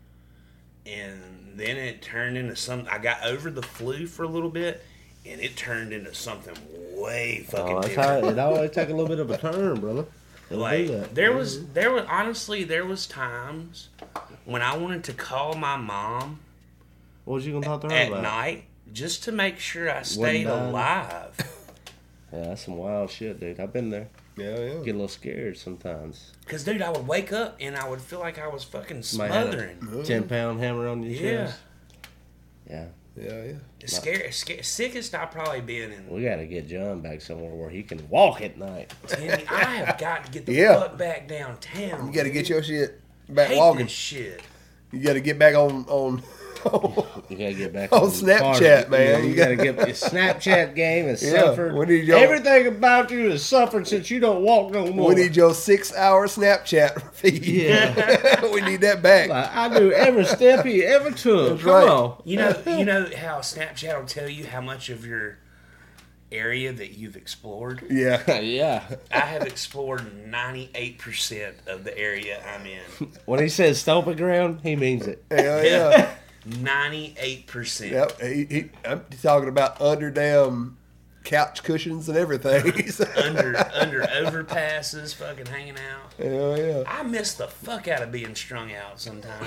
and then it turned into some. I got over the flu for a little bit, and it turned into something way fucking Oh, that's how different. it always take a little bit of a turn, brother. It'll Like do that. there was, there was honestly, there was times when I wanted to call my mom What was you gonna talk to her at about? night just to make sure I stayed dying. alive. Yeah, that's some wild shit, dude. I've been there. Yeah. Yeah. Get a little scared sometimes. Cause dude, I would wake up and I would feel like I was fucking Might have smothering. a ten pound hammer on your Yeah. chest. Yeah. Yeah. Yeah. The scare, scare, sickest I've probably been in. We got to get John back somewhere where he can walk at night. Timmy, I have got to get the Yeah. fuck back downtown. You got to get dude. your shit back Hate walking. this shit. You got to get back on on. You got to get back On on Snapchat, man. You, You got to gotta- get your Snapchat game has Yeah, suffered. we need your- Everything about you has suffered since you don't walk no more. We need your six-hour Snapchat feed. Yeah. We need that back. Like, I knew every step he ever took. That's Come right. on. You know, you know how Snapchat will tell you how much of your area that you've explored. Yeah. Yeah. I have explored ninety-eight percent of the area I'm in. When he says stomping ground, he means it. Hell yeah. ninety-eight percent. Yep. He, he, I'm talking about under damn couch cushions and everything. Under under overpasses, fucking hanging out. Hell yeah. I miss the fuck out of being strung out sometimes.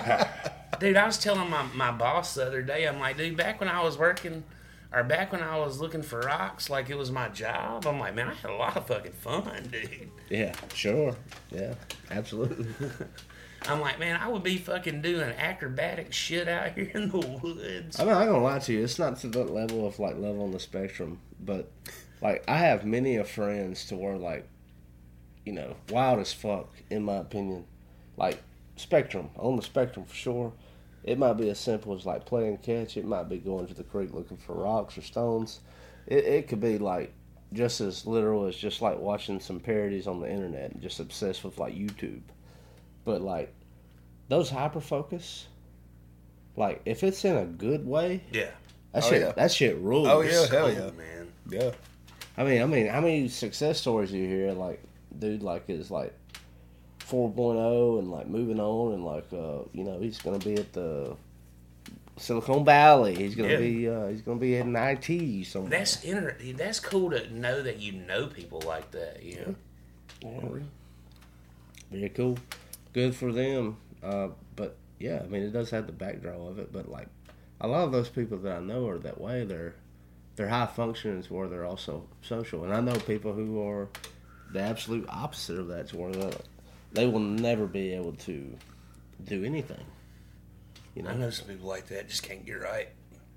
Dude, I was telling my, my boss the other day, I'm like, dude, back when I was working, or back when I was looking for rocks like it was my job, I'm like, man, I had a lot of fucking fun, dude. Yeah, sure. Yeah, absolutely. I'm like, man, I would be fucking doing acrobatic shit out here in the woods. I'm not gonna lie to you. It's not to that level of like level on the spectrum, but like I have many of friends to where like, you know, wild as fuck in my opinion. Like spectrum on the spectrum for sure. It might be as simple as like playing catch. It might be going to the creek looking for rocks or stones. It it could be like just as literal as just like watching some parodies on the internet and just obsessed with like YouTube. But like those hyper focus, like if it's in a good way, Yeah. that Oh, shit yeah. that shit rules. Oh, yeah. Hell Oh, yeah. man. Yeah. I mean, I mean, how many success stories do you hear? Like, dude, like is like four point oh and like moving on and like uh, you know he's gonna be at the Silicon Valley. He's gonna Yeah. be uh, he's gonna be in I T somewhere. That's inter- That's cool to know that you know people like that, you know? Yeah. Very cool. Good for them. Uh, but yeah, I mean, it does have the backdrop of it. But like a lot of those people that I know are that way. They're they're high functioners where they're also social. And I know people who are the absolute opposite of that, to where they, they will never be able to do anything. You I know. know some people like that just can't get right.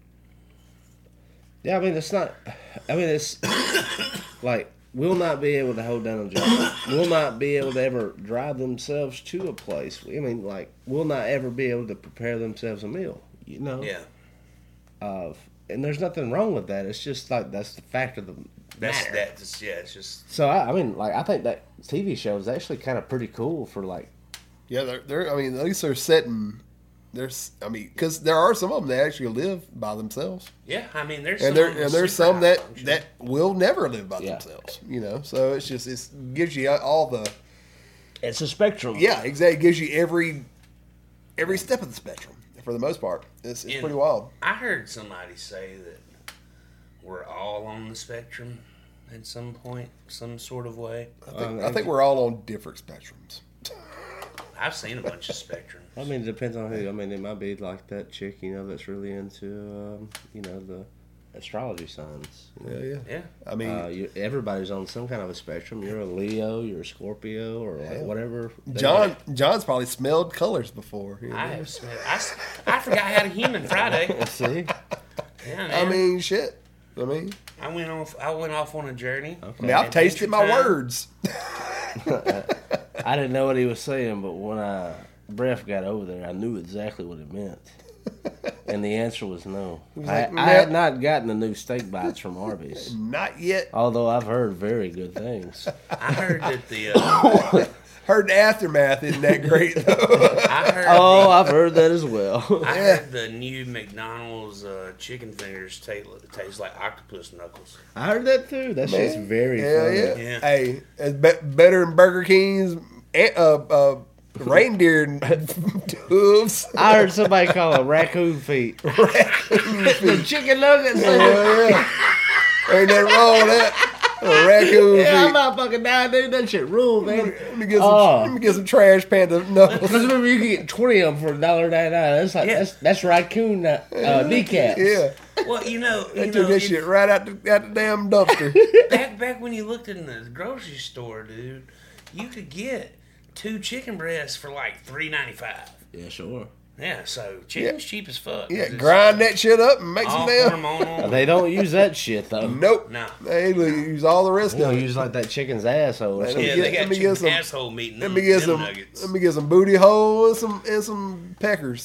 Yeah, I mean, it's not. I mean, it's like will not be able to hold down a job. Will not be able to ever drive themselves to a place. I mean, like, will not ever be able to prepare themselves a meal. You know. Yeah. Uh, and there's nothing wrong with that. It's just like that's the fact of the That's matter. that's yeah, it's just So I, I mean, like, I think that T V show is actually kind of pretty cool for like. Yeah, they're, they're. I mean, at least they're setting. There's. I mean, because there are some of them that actually live by themselves, yeah, I mean there's and some there of them and there's super some high that function. that will never live by Yeah. themselves. You know, so it's just it gives you all the. It's a spectrum. Yeah, exactly. It gives you every every step of the spectrum for the most part. It's, it's And pretty wild. I heard somebody say that we're all on the spectrum at some point, some sort of way. I think, I think we're all on different spectrums. I've seen a bunch of spectrums. I mean, it depends on who. I mean, it might be like that chick, you know, that's really into, um, you know, the astrology signs. You know? Yeah, yeah. Yeah. I mean, Uh, you, everybody's on some kind of a spectrum. You're a Leo, you're a Scorpio, or like Yeah. whatever. they- John John's probably smelled colors before. you know? I have smelled. I, s- I forgot I had a human Friday. See, Yeah, I man. mean, shit. I mean, I went off. I went off on a journey. I mean, I've tasted my Adventure time. words. I didn't know what he was saying, but when I breath got over there, I knew exactly what it meant. And the answer was no. was I, like, I had "Nah." not gotten the new steak bites from Arby's, Not yet. although I've heard very good things. I heard that the. Uh, Heard the aftermath isn't that great though. I heard. Oh, the, I've heard that as well. I Yeah. heard the new McDonald's uh, chicken fingers taste, taste like octopus knuckles. I heard that too. That shit's Man, very hell funny. yeah. Yeah. Hey, it's be- better than Burger King's eh, uh, uh, reindeer hooves. I heard somebody call it raccoon feet. The chicken nuggets. Hell yeah. Ain't that wrong with that? A raccoon Yeah, I'm feet. about fucking dying, dude. That shit rule, man. Let me get some. Oh. Let me get some trash panda knuckles. Because remember, you can get twenty of them for a dollar ninety nine. That's like Yeah. that's that's raccoon uh, uh, kneecaps. Yeah, Well, you know, they you took know, that it's- shit right out the, out the damn dumpster. back back when you looked in the grocery store, dude, you could get two chicken breasts for like three ninety five. Yeah, sure. Yeah, so chicken's cheap as fuck. Yeah, It's grind that shit up and make some all damn. hormonal. They don't use that shit though. Nope. No. They use all the rest They of don't it. use like that chicken's asshole or Let something. me Yeah, get- they got let me chicken get some- asshole meat. Let me get some. nuggets. Let me get some booty hole and some and some peckers.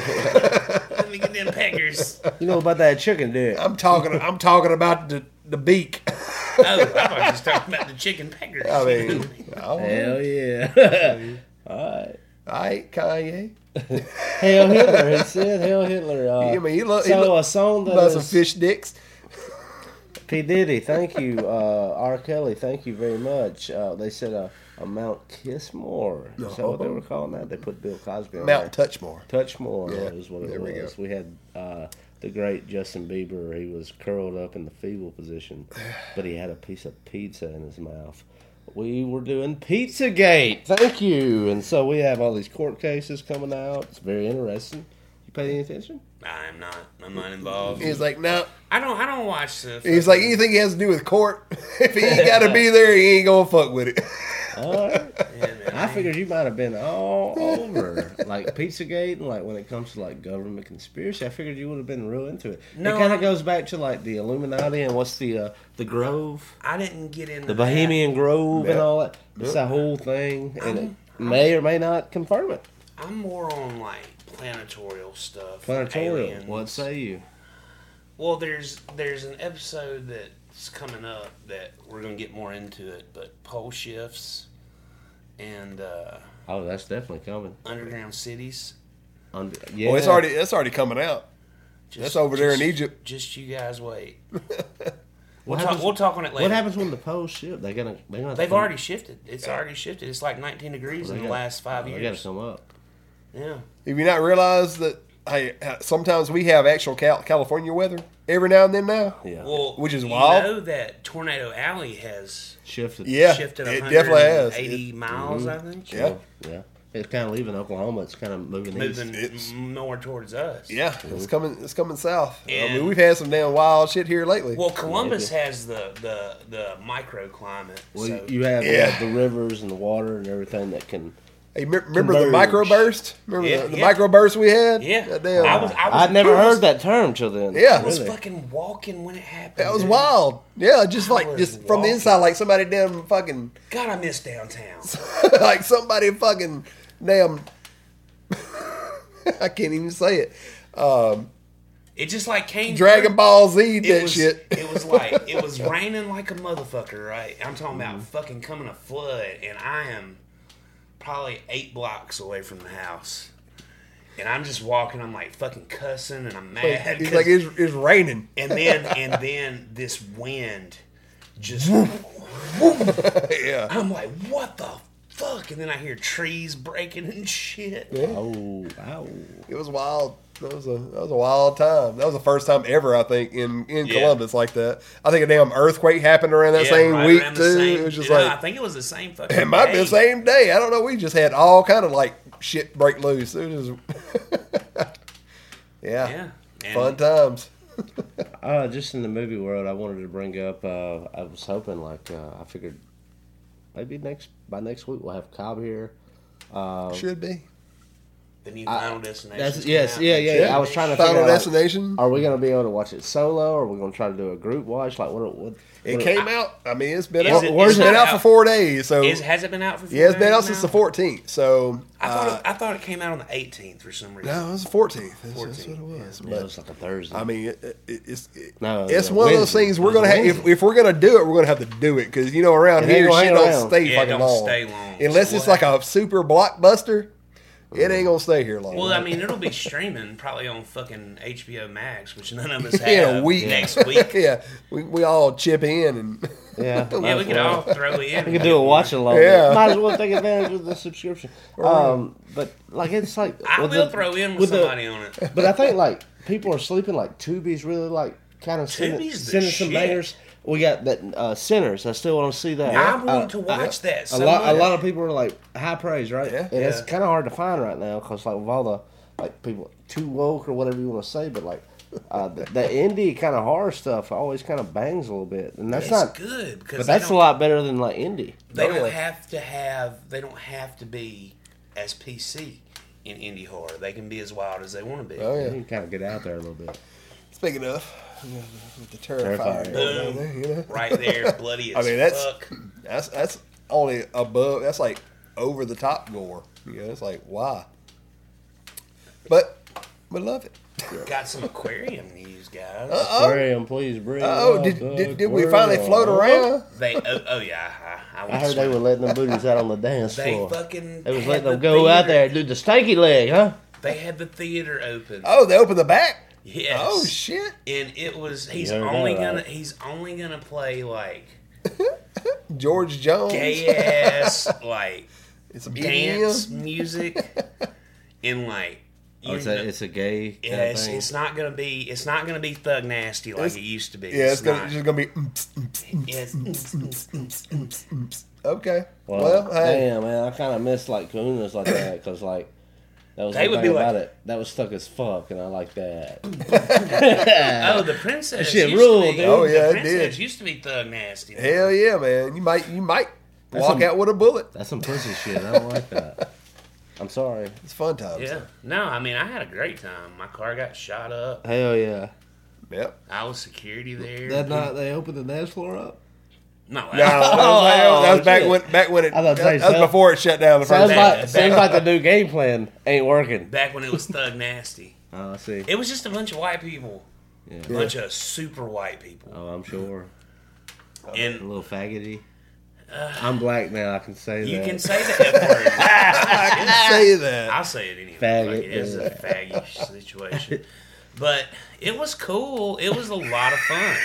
Let me get them peckers. You know about that chicken dick? I'm talking. I'm talking about the the beak. Oh, I thought you was talking about the chicken peckers. I mean, oh, Hell yeah. All right. all right, Kanye. Hail Hitler. He said Hail Hitler. Uh, I mean, he look. He so look a song that about some is- fish dicks. P. Diddy, thank you. Uh, R. Kelly, thank you very much. Uh, they said uh, a Mount Kissmore. Is that what they were calling that? They put Bill Cosby on Mount there. Touchmore. Touchmore Yeah, is what it there we was. go. We, had uh, the great Justin Bieber. He was curled up in the fetal position, but he had a piece of pizza in his mouth. We were doing Pizzagate. Thank you. And so we have all these court cases coming out. It's very interesting. You pay any attention? I'm not. I'm not involved. He's like, no. I don't. I don't watch the. He's like, anything he has to do with court, if he ain't got to be there, he ain't gonna fuck with it. All right. Yeah, man, I figured you might have been all over like Pizzagate and like when it comes to like government conspiracy. I figured you would have been real into it. No, it kind of I'm- goes back to like the Illuminati and what's the uh, the Grove, I didn't get into the Bohemian Grove, and Yeah. all that. It's that whole thing, and it may or may not confirm it. That. I'm more on like planetorial stuff. Planetorial. aliens. What say you? Well, there's there's an episode that's coming up that we're gonna get more into it, but pole shifts and uh, Oh, that's definitely coming. underground cities. Under, yeah, Well, it's already that's already coming out. Just, That's over there in just- Egypt. Just you guys wait. What We'll talk, happens, we'll talk on it later. what happens when the poles shift? They gonna they gonna. They've already shifted. It's already shifted. It's like nineteen degrees They in the gotta- last five They got years. to come up. Yeah. Have you not realized that? Hey, sometimes we have actual Cal- California weather every now and then now. Yeah, Well, Which is you wild. know that Tornado Alley has shifted. Yeah, shifted it definitely has. eighty It- miles, I think. Yeah. yeah. It's kind of leaving Oklahoma. It's kind of moving, Moving east. It's- m- more towards us. Yeah, it's coming. It's coming south. I And- mean, we've had some damn wild shit here lately. Well, Columbus has the, the, the microclimate. Well, so you have Yeah. uh, the rivers and the water and everything that can. Hey, me- remember the Converge. microburst? Remember Yeah, the, the yeah. microburst we had? yeah. That damn, I was, I was, I'd never I was, heard that term till then. Yeah. I was really. fucking walking when it happened. that was dude. wild. Yeah, just I like was just from the walking. inside, like somebody damn fucking, God, I miss downtown. like somebody fucking damn. I can't even say it. Um, It just like came. Dragon through. Ball Z It that was, shit. it was like it was raining like a motherfucker, right? I'm talking about Mm-hmm. fucking coming a flood, and I am probably eight blocks away from the house, and I'm just walking. I'm like fucking cussing, and I'm mad. He's 'cause- like, it's, it's raining. and then and then this wind just. Yeah. I'm like, what the fuck? And then I hear trees breaking and shit. Oh, ow. It was wild. That was a that was a wild time. That was the first time ever, I think, in, in Yeah. Columbus like that. I think a damn earthquake happened around that Yeah, same right week around too. the same- it was just no, like I think it was the same fucking. it might be the day. same day. I don't know. We just had all kind of like shit break loose. It was yeah, Yeah. And fun times. Uh, just in the movie world, I wanted to bring up. Uh, I was hoping, like, uh, I figured maybe next by next week we'll have Cobb here. Uh, Should be. The new I- Final Destination. That's yes, yeah, yeah, yeah. I was trying to Final figure out, like, Destination. are we gonna be able to watch it solo, or are we gonna try to do a group watch? Like, what? what It what- came out. I mean, it's been Is out. it- It's is been it out out? for four days. So Is, has it been out for four yeah, it's been days out since now? the fourteenth. So I thought, uh, it, I thought it came out on the eighteenth for some reason. no, it was the fourteenth. That's, that's fourteenth, what it was. Yeah, But it was like a Thursday. I mean, it, it, it's it, No, it's yeah, one of those Wednesday. things we're It was gonna have. If, Wednesday. if we're gonna do it, we're gonna have to do it because you know around It ain't here gonna shit hang don't around. stay Yeah, it fucking don't long. stay long. Unless So it's we'll like a super blockbuster. It ain't gonna stay here long. Well, I mean, it'll be streaming probably on fucking H B O Max, which none of us have in a week. next week. yeah, we, we all chip in and yeah, Yeah, might we as could well. all throw in. We could do a watch along. Yeah. Might as well take advantage of the subscription. Um, but like it's like I with will the- throw in with, the- somebody on it. But I think like people are sleeping. Like Tubi's really like kind of sending, Tubi's the sending some shit. bangers. We got that uh, Sinners. I still want to see that. I want Uh, to watch that. A So lot, a much. lot of people are like high praise, right? Yeah. And it's Yeah. kind of hard to find right now because like with all the like people too woke or whatever you want to say, but like uh, the, the indie kind of horror stuff always kind of bangs a little bit, and that's It's not. good because But that's a lot better than like indie. They Oh, don't yeah. have to have. They don't have to be as P C in indie horror. They can be as wild as they want to be. oh You yeah. can kind of get out there a little bit. Speaking of with the Terrifier, Terrifier. going on there, you know? Right there, bloody as I mean, that's fuck. that's that's only above. That's like over the top gore. You know, it's like why? But we love it. Got some aquarium news, guys. Oh, Aquarium, please bring. oh, up did, the did, did we finally aquarium. float around? They. Oh, oh yeah. I, I, I heard they were letting them booties out on the dance They floor. fucking. They was had letting the them go out theater- there and do the stanky leg, huh? They had the theater open. Oh, they opened the back. Yes. Oh shit! And it was. He's heard only that, gonna. right? He's only gonna play like George Jones. gay ass like It's a dance B D M. music and like. Oh, you it's, know- a, it's a gay kind Yeah, of it's, thing. it's not gonna be. It's not gonna be thug nasty like It's- it used to be. Yeah, it's, gonna, not. it's just gonna be. mm, mm, Yes. Okay. Well, Well, hey. damn, man, I kind of miss like Kunas like that because like that was They the would thing be about like- it. That was stuck as fuck, and I like that. Oh, the princess. Shit used ruled, to be, dude. Oh, yeah, the it princess did. used to be thug nasty. Hell yeah, man! You might you might That's walk some- out with a bullet. That's some pussy shit. I don't like that. I'm sorry. It's fun times. Yeah. No, I mean I had a great time. My car got shot up. Hell yeah. Yep. I was security there. That night they opened the dance floor up. No, No, that was, that was Oh, back shit. when back when it I thought that, they that was sound- before it shut down the Sounds first bad. like time. seems like the new game plan ain't working. back when it was thug nasty. Oh, I see. It was just a bunch of white people. Yeah. A bunch of super white people. Oh, I'm sure. A And little faggoty. I'm black now. I can say you that. can say the F word. I can say that. I'll say it anyway. Faggot, Like, it was a yeah. faggy situation. But it was cool. It was a lot of fun.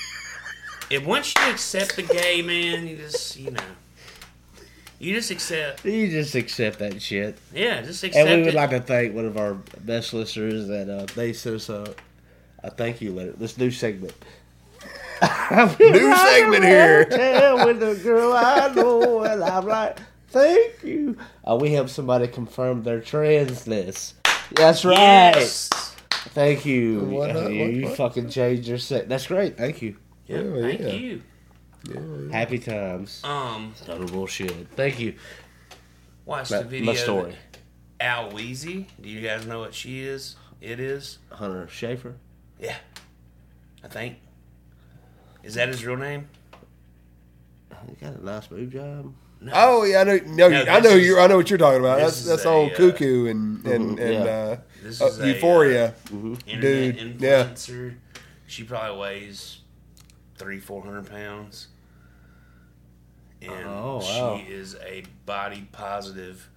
If once you accept the gay, man, you just, you know, you just accept, You just accept that shit. yeah, just accept And we would it. like to thank one of our best listeners that uh, they sent us a, a thank you letter. This new segment. New segment here. Tell with the girl I know, and I'm like, thank you. Uh, we have somebody confirm their transness. That's right. Yes. Thank you. What, Uh, what, you you what? fucking changed your set. That's great. Thank you. Yeah, Oh, thank yeah. you. Happy times. Um, Total bullshit. Thank you. watch My, the video. my story. that Al Weezy. Do you guys know what she is? It is. Hunter Schaefer. Yeah, I think. Is that his real name? You got a nice boob job. No. Oh yeah, I know. No, No, I know this you. is- I know what you're talking about. this That's is that's a, old uh, Cuckoo and and Mhm, and yeah. uh, This uh, is a, Euphoria. Internet Dude, yeah. influencer. She probably weighs three, four hundred pounds, and Oh, wow. she is a body positive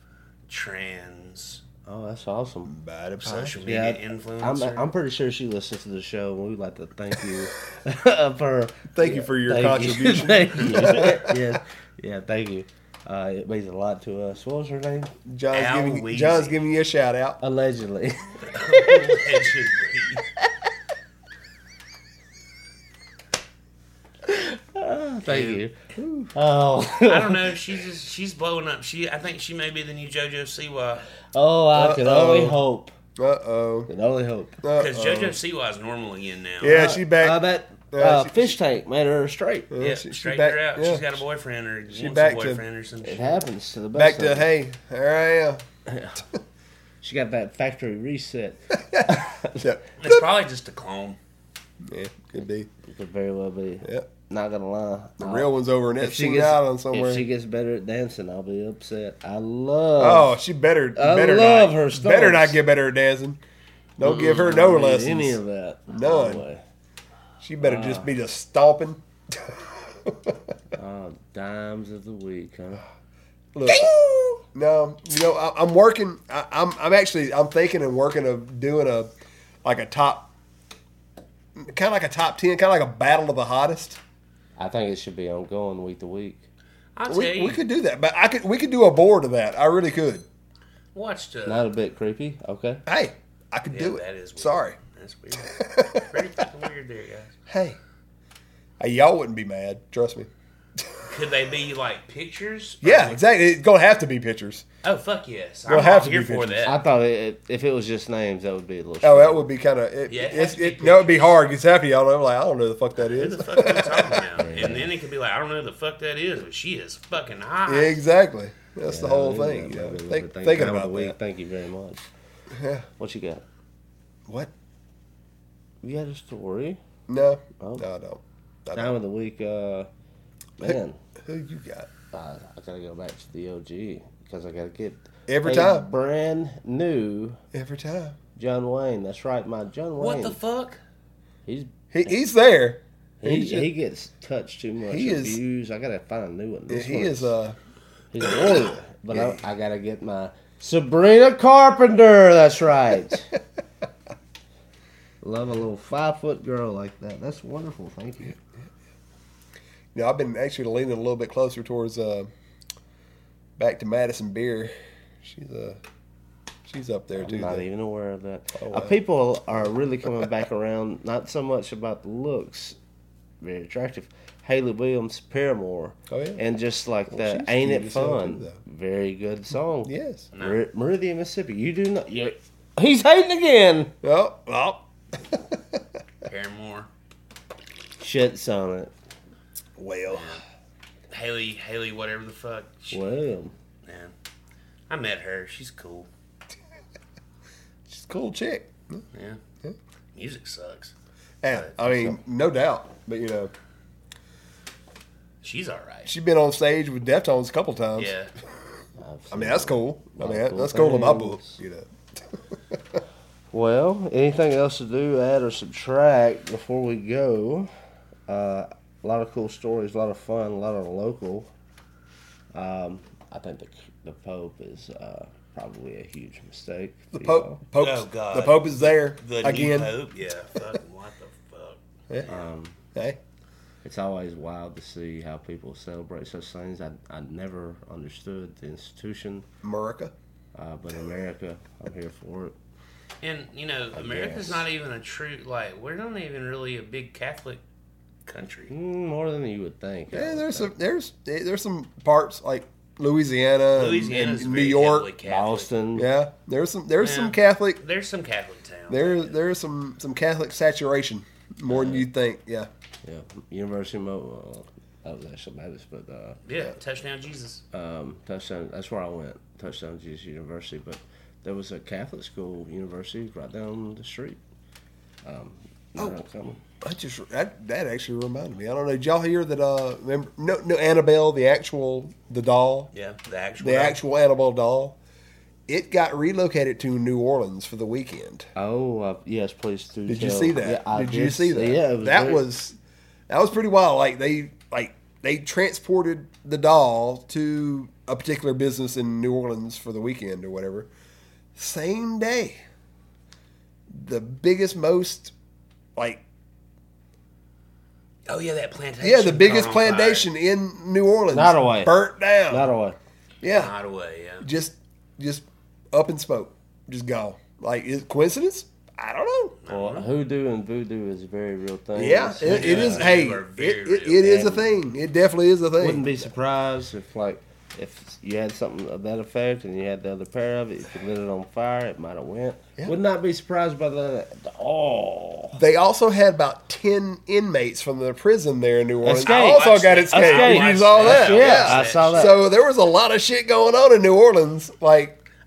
trans Oh, that's awesome. Body social Yeah, media I'm, influencer. I'm pretty sure she listens to the show, and we'd like to thank you for Thank you for your thank contribution. You. Thank you. yeah, yeah, thank you. Uh, it means a lot to us. What was her name? John's Al giving Weezy. John's giving you a shout out. Allegedly. Allegedly. thank Dude. you. Oh, I don't know. She's just she's blowing up. She I think she may be the new JoJo Siwa oh, I can Uh-oh. only hope. Uh oh. Can only hope. because JoJo Siwa is normally in now. Yeah, she back. Uh, that Yeah, uh, she- fish tank made her straight. Yeah, Yeah, she- she straighten back- her out. yeah. She's got a boyfriend or She wants back a to- boyfriend or some It shit. happens to the back best. to of us. hey, here I am. She got that factory reset. Yeah, It's probably just a clone. yeah, could be. It could very well be. Yeah, Not gonna lie. the I'll- real one's over in that if she Sea gets Island somewhere. if she gets better at dancing, I'll be upset. I love. Oh, she better. I better love not, her Better not stunts. get better at dancing. Don't give her no I don't need lessons. Any of that? None. No way. She better just be just stomping. Oh, dimes of the week, huh? Look, no, you know, I, I'm working. I, I'm, I'm actually, I'm thinking and working of doing a, like a top, kind of like a top ten, kind of like a battle of the hottest. I think it should be ongoing week to week. I'll tell We, you. we could do that, but I could. We could do a board of that. I really could. Watched. Uh, Not a bit creepy. Okay. Hey, I could yeah, do it. that is weird. Sorry. That's weird. Pretty fucking weird there, guys. Hey, hey, y'all wouldn't be mad. Trust me. Could they be like pictures? Yeah, Or- exactly. It's gonna have to be pictures. Oh fuck yes! We'll I'm have all to here be for pictures. that. I thought it, if it was just names, that would be a little. Oh, that strange. would be kind of. It, Yeah, it it's, has to be it, that would be pictures. hard because half of y'all know, like, I don't know the fuck that Who is. the fuck are you talking about? And then it could be like, I don't know who the fuck that is, but she is fucking hot. Yeah, exactly. That's the Yeah, whole I mean, thing. You that know? might be a Think, little bit thinking down about the week. that. Thank you very much. Yeah. What you got? What? You got a story? No. Oh. No, I don't. I Time don't. of the week, uh, man. Who you got? I, I gotta go back to the O G because I gotta get Every a time. brand new Every time. John Wayne. That's right, my John Wayne. What the fuck? He's He, he's there. he, He's just- he gets touched too much. He is- abused. I gotta find a new one. This he one is. Uh, He's a warrior, but I, I gotta get my Sabrina Carpenter. That's right. Love a little five foot girl like that. That's wonderful. Thank you. you know, I've been actually leaning a little bit closer towards uh, back to Madison Beer. She's uh, she's up there too. I'm not though. even aware of that. Oh, uh, wow. people are really coming back around, not so much about the looks, very attractive. Haley Williams, Paramore. Oh, yeah. And just like Well, that, she's Ain't cute It as hell, Fun? too, though. Very good song. Yes. Mer- Meridian, Mississippi. You do not. You, he's hating again. Oh, well. Paramore. Shits on it. Well. Haley, Haley, whatever the fuck. She, Well, man, I met her. She's cool. She's a cool chick. Yeah. Yeah. Music sucks. Yeah, I mean, no doubt. But, you know, She's all right. she's been on stage with Deftones a couple times. Yeah. I mean, that's cool. I mean, Multiple that's cool in my things. book, you know. well, anything else to do, add or subtract before we go? Uh, a lot of cool stories, a lot of fun, a lot of local. Um, I think the the Pope is uh, probably a huge mistake. The for Pope, y'all. Pope's, Oh, God. the Pope is there The again. new Pope? Yeah. Fucking what the fuck? Yeah. Um, Hey, It's always wild to see how people celebrate such things. I, I never understood the institution, America. uh, but America, I'm here for it. And, you know, America's guess. not even a true, like, we're not even really a big Catholic country. Mm, more than you would think. I Yeah, would there's some think. there's there's some parts like Louisiana, and- Louisiana's and New very York. heavily Catholic. Boston. Yeah, there's some there's Yeah. some Catholic There's some Catholic towns. there there's some some Catholic saturation more than you think. Yeah, Yeah, University of Mo. Well, that was actually Baptist, but uh, Yeah, touchdown Jesus. um, touchdown. That's where I went. Touchdown Jesus University, but there was a Catholic school university right down the street. Um, not Oh. uncommon. I just that that actually reminded me. I don't know. Did y'all hear that? Uh, remember no no Annabelle, the actual the doll, Yeah, the actual. the actual Annabelle doll. It got relocated to New Orleans for the weekend. Oh, uh, yes, please do. Did you tell. see that? Yeah, I did you see that? Yeah, it was that very- was that was pretty wild. Like they like they transported the doll to a particular business in New Orleans for the weekend or whatever. Same day. The biggest, most like Oh yeah, that plantation. yeah, the biggest caught on fire. plantation in New Orleans Nottoway. burnt down. Not away. yeah, Not away. Yeah. just just up in smoke, just gone. Like is it coincidence? I don't know. Well, hoodoo and voodoo is a very real thing. Yeah, It's- it, it is. Yeah, Hey, you are it, very it, real. it is a thing. It definitely is a thing. Wouldn't be surprised if, like, if you had something of that effect and you had the other pair of it, if you lit it on fire, it might have went. Yeah. Would not be surprised by that at all. They also had about ten inmates from the prison there in New Orleans. Escape. Also Watched got it. escaped. Escape. You saw that? Yeah, Yeah. I saw that. So there was a lot of shit going on in New Orleans. Like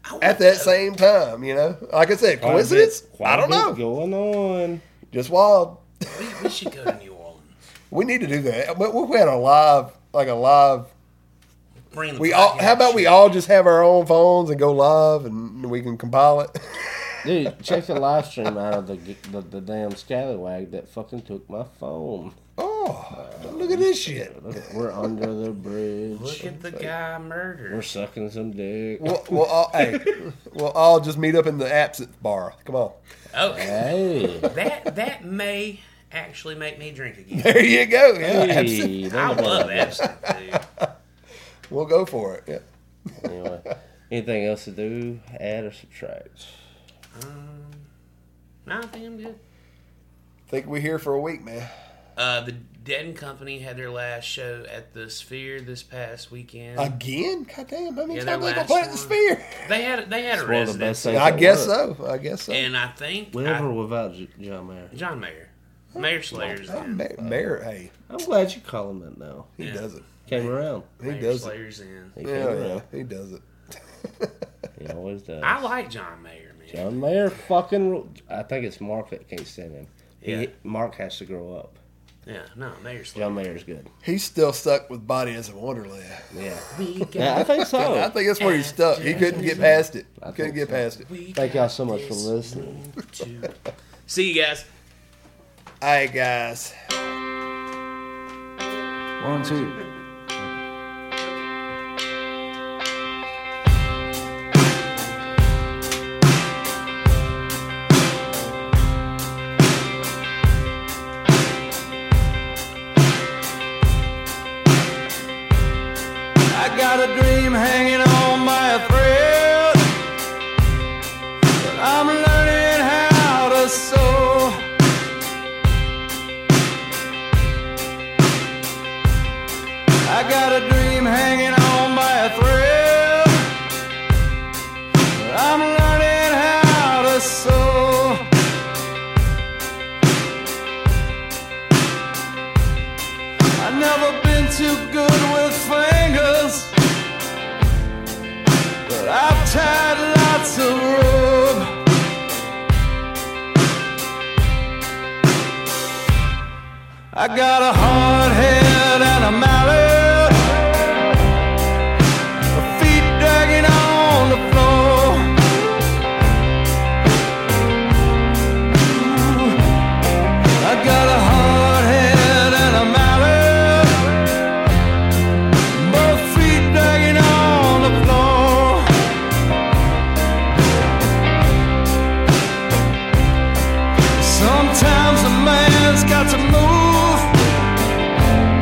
at that same time. You know, like I said, Quite a coincidence? bit- quite I a don't bit know. going on. Just wild. We, we should go to New Orleans. We need to do that. But we had a live, like a live. Bring the We all. How about we all just have our own phones and go live, and we can compile it. Dude, check the live stream out of the, the the damn scallywag that fucking took my phone. Oh, look at this shit. We're under the bridge. Look at the guy murdered. We're sucking some dick. We'll, we'll all, hey, we'll all just meet up in the absinthe bar. Come on. Oh, Hey. that that may actually make me drink again. There you go. Yeah, absinthe. Hey, I don't love worry. absinthe, dude. We'll go for it. Yeah. Anyway, anything else to do? Add or subtract? Um, no, I think I'm good. Think we're here for a week, man. Uh, the Dead and Company had their last show at the Sphere this past weekend. Again? God damn, how many Yeah, times their they gonna last play at the one. Sphere? They had they had a One of the best residency, things. I at guess work. so. I guess so. and I think With I- or without J- John Mayer? John Mayer, Mayor Slayer's Oh, in. Ma- Mayor, hey, I'm glad you call him that now. he Yeah. does it. Came around. He Mayor does it. Slayer's in. He came Yeah, yeah, around. he does it. He always does. I like John Mayer, man. John Mayer fucking. ru- I think it's Mark that can't stand him. He, Yeah. Mark has to grow up. Yeah, no, Mayor Slayer. John Mayer's good. He's still stuck with Body as a Wonderland. Yeah. We got Yeah, I think I so. think that's where he's stuck. He couldn't get past it. I Couldn't think get so. past it. we Thank y'all got so much for this listening. too. See you guys. All right, guys. One, two. I got a dream hanging on by a thread, but I'm learning how to sew. I got a dream hanging on by a thread, but I'm learning how to sew. I've never been too good with fingers, but I've tied lots of rope. I got a hard head and a mallet, my feet dragging on the floor. Ooh, I got a hard head and a mallet, both feet dragging on the floor. Sometimes a man's got to move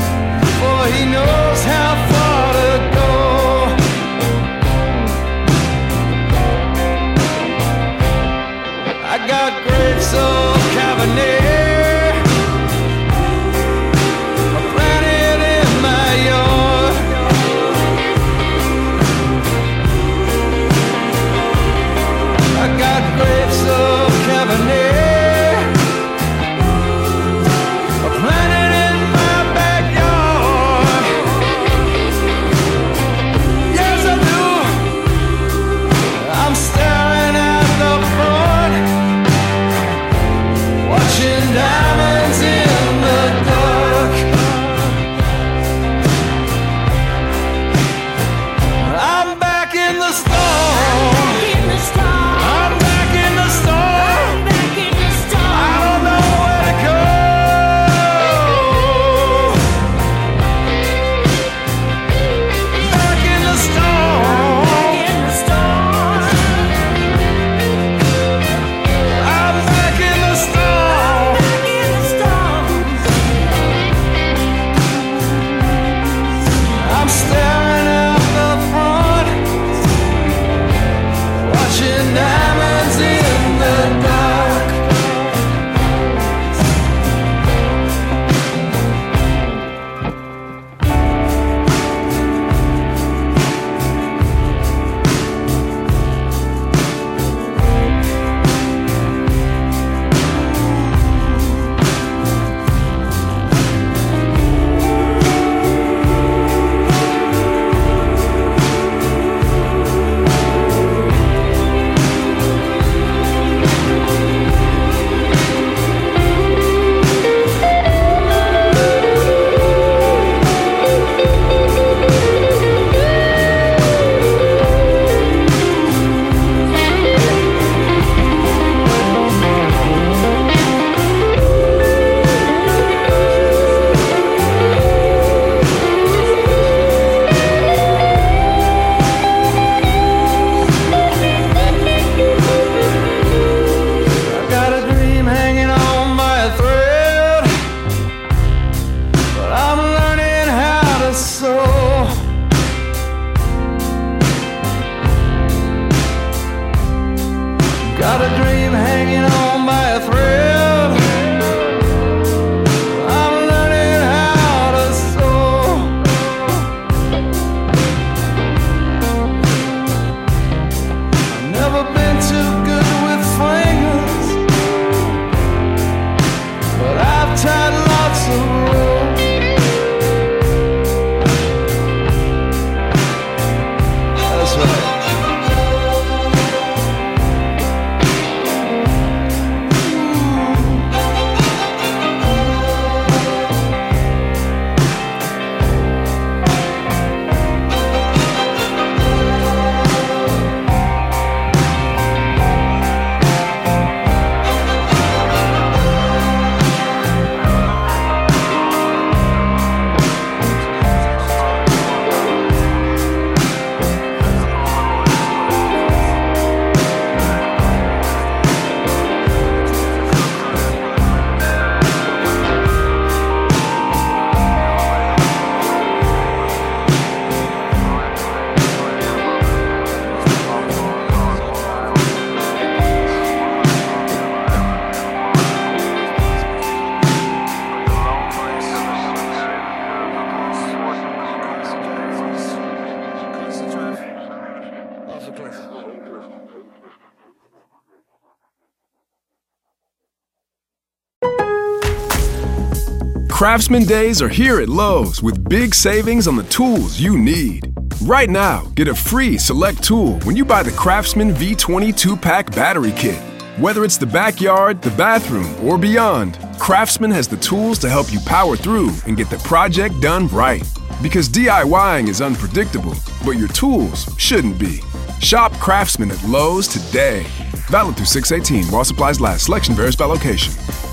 Craftsman Days are here at Lowe's with big savings on the tools you need. Right now, get a free select tool when you buy the Craftsman V twenty two-pack battery kit. Whether it's the backyard, the bathroom, or beyond, Craftsman has the tools to help you power through and get the project done right. Because DIYing is unpredictable, but your tools shouldn't be. Shop Craftsman at Lowe's today. Valid through six eighteen while supplies last. Selection varies by location.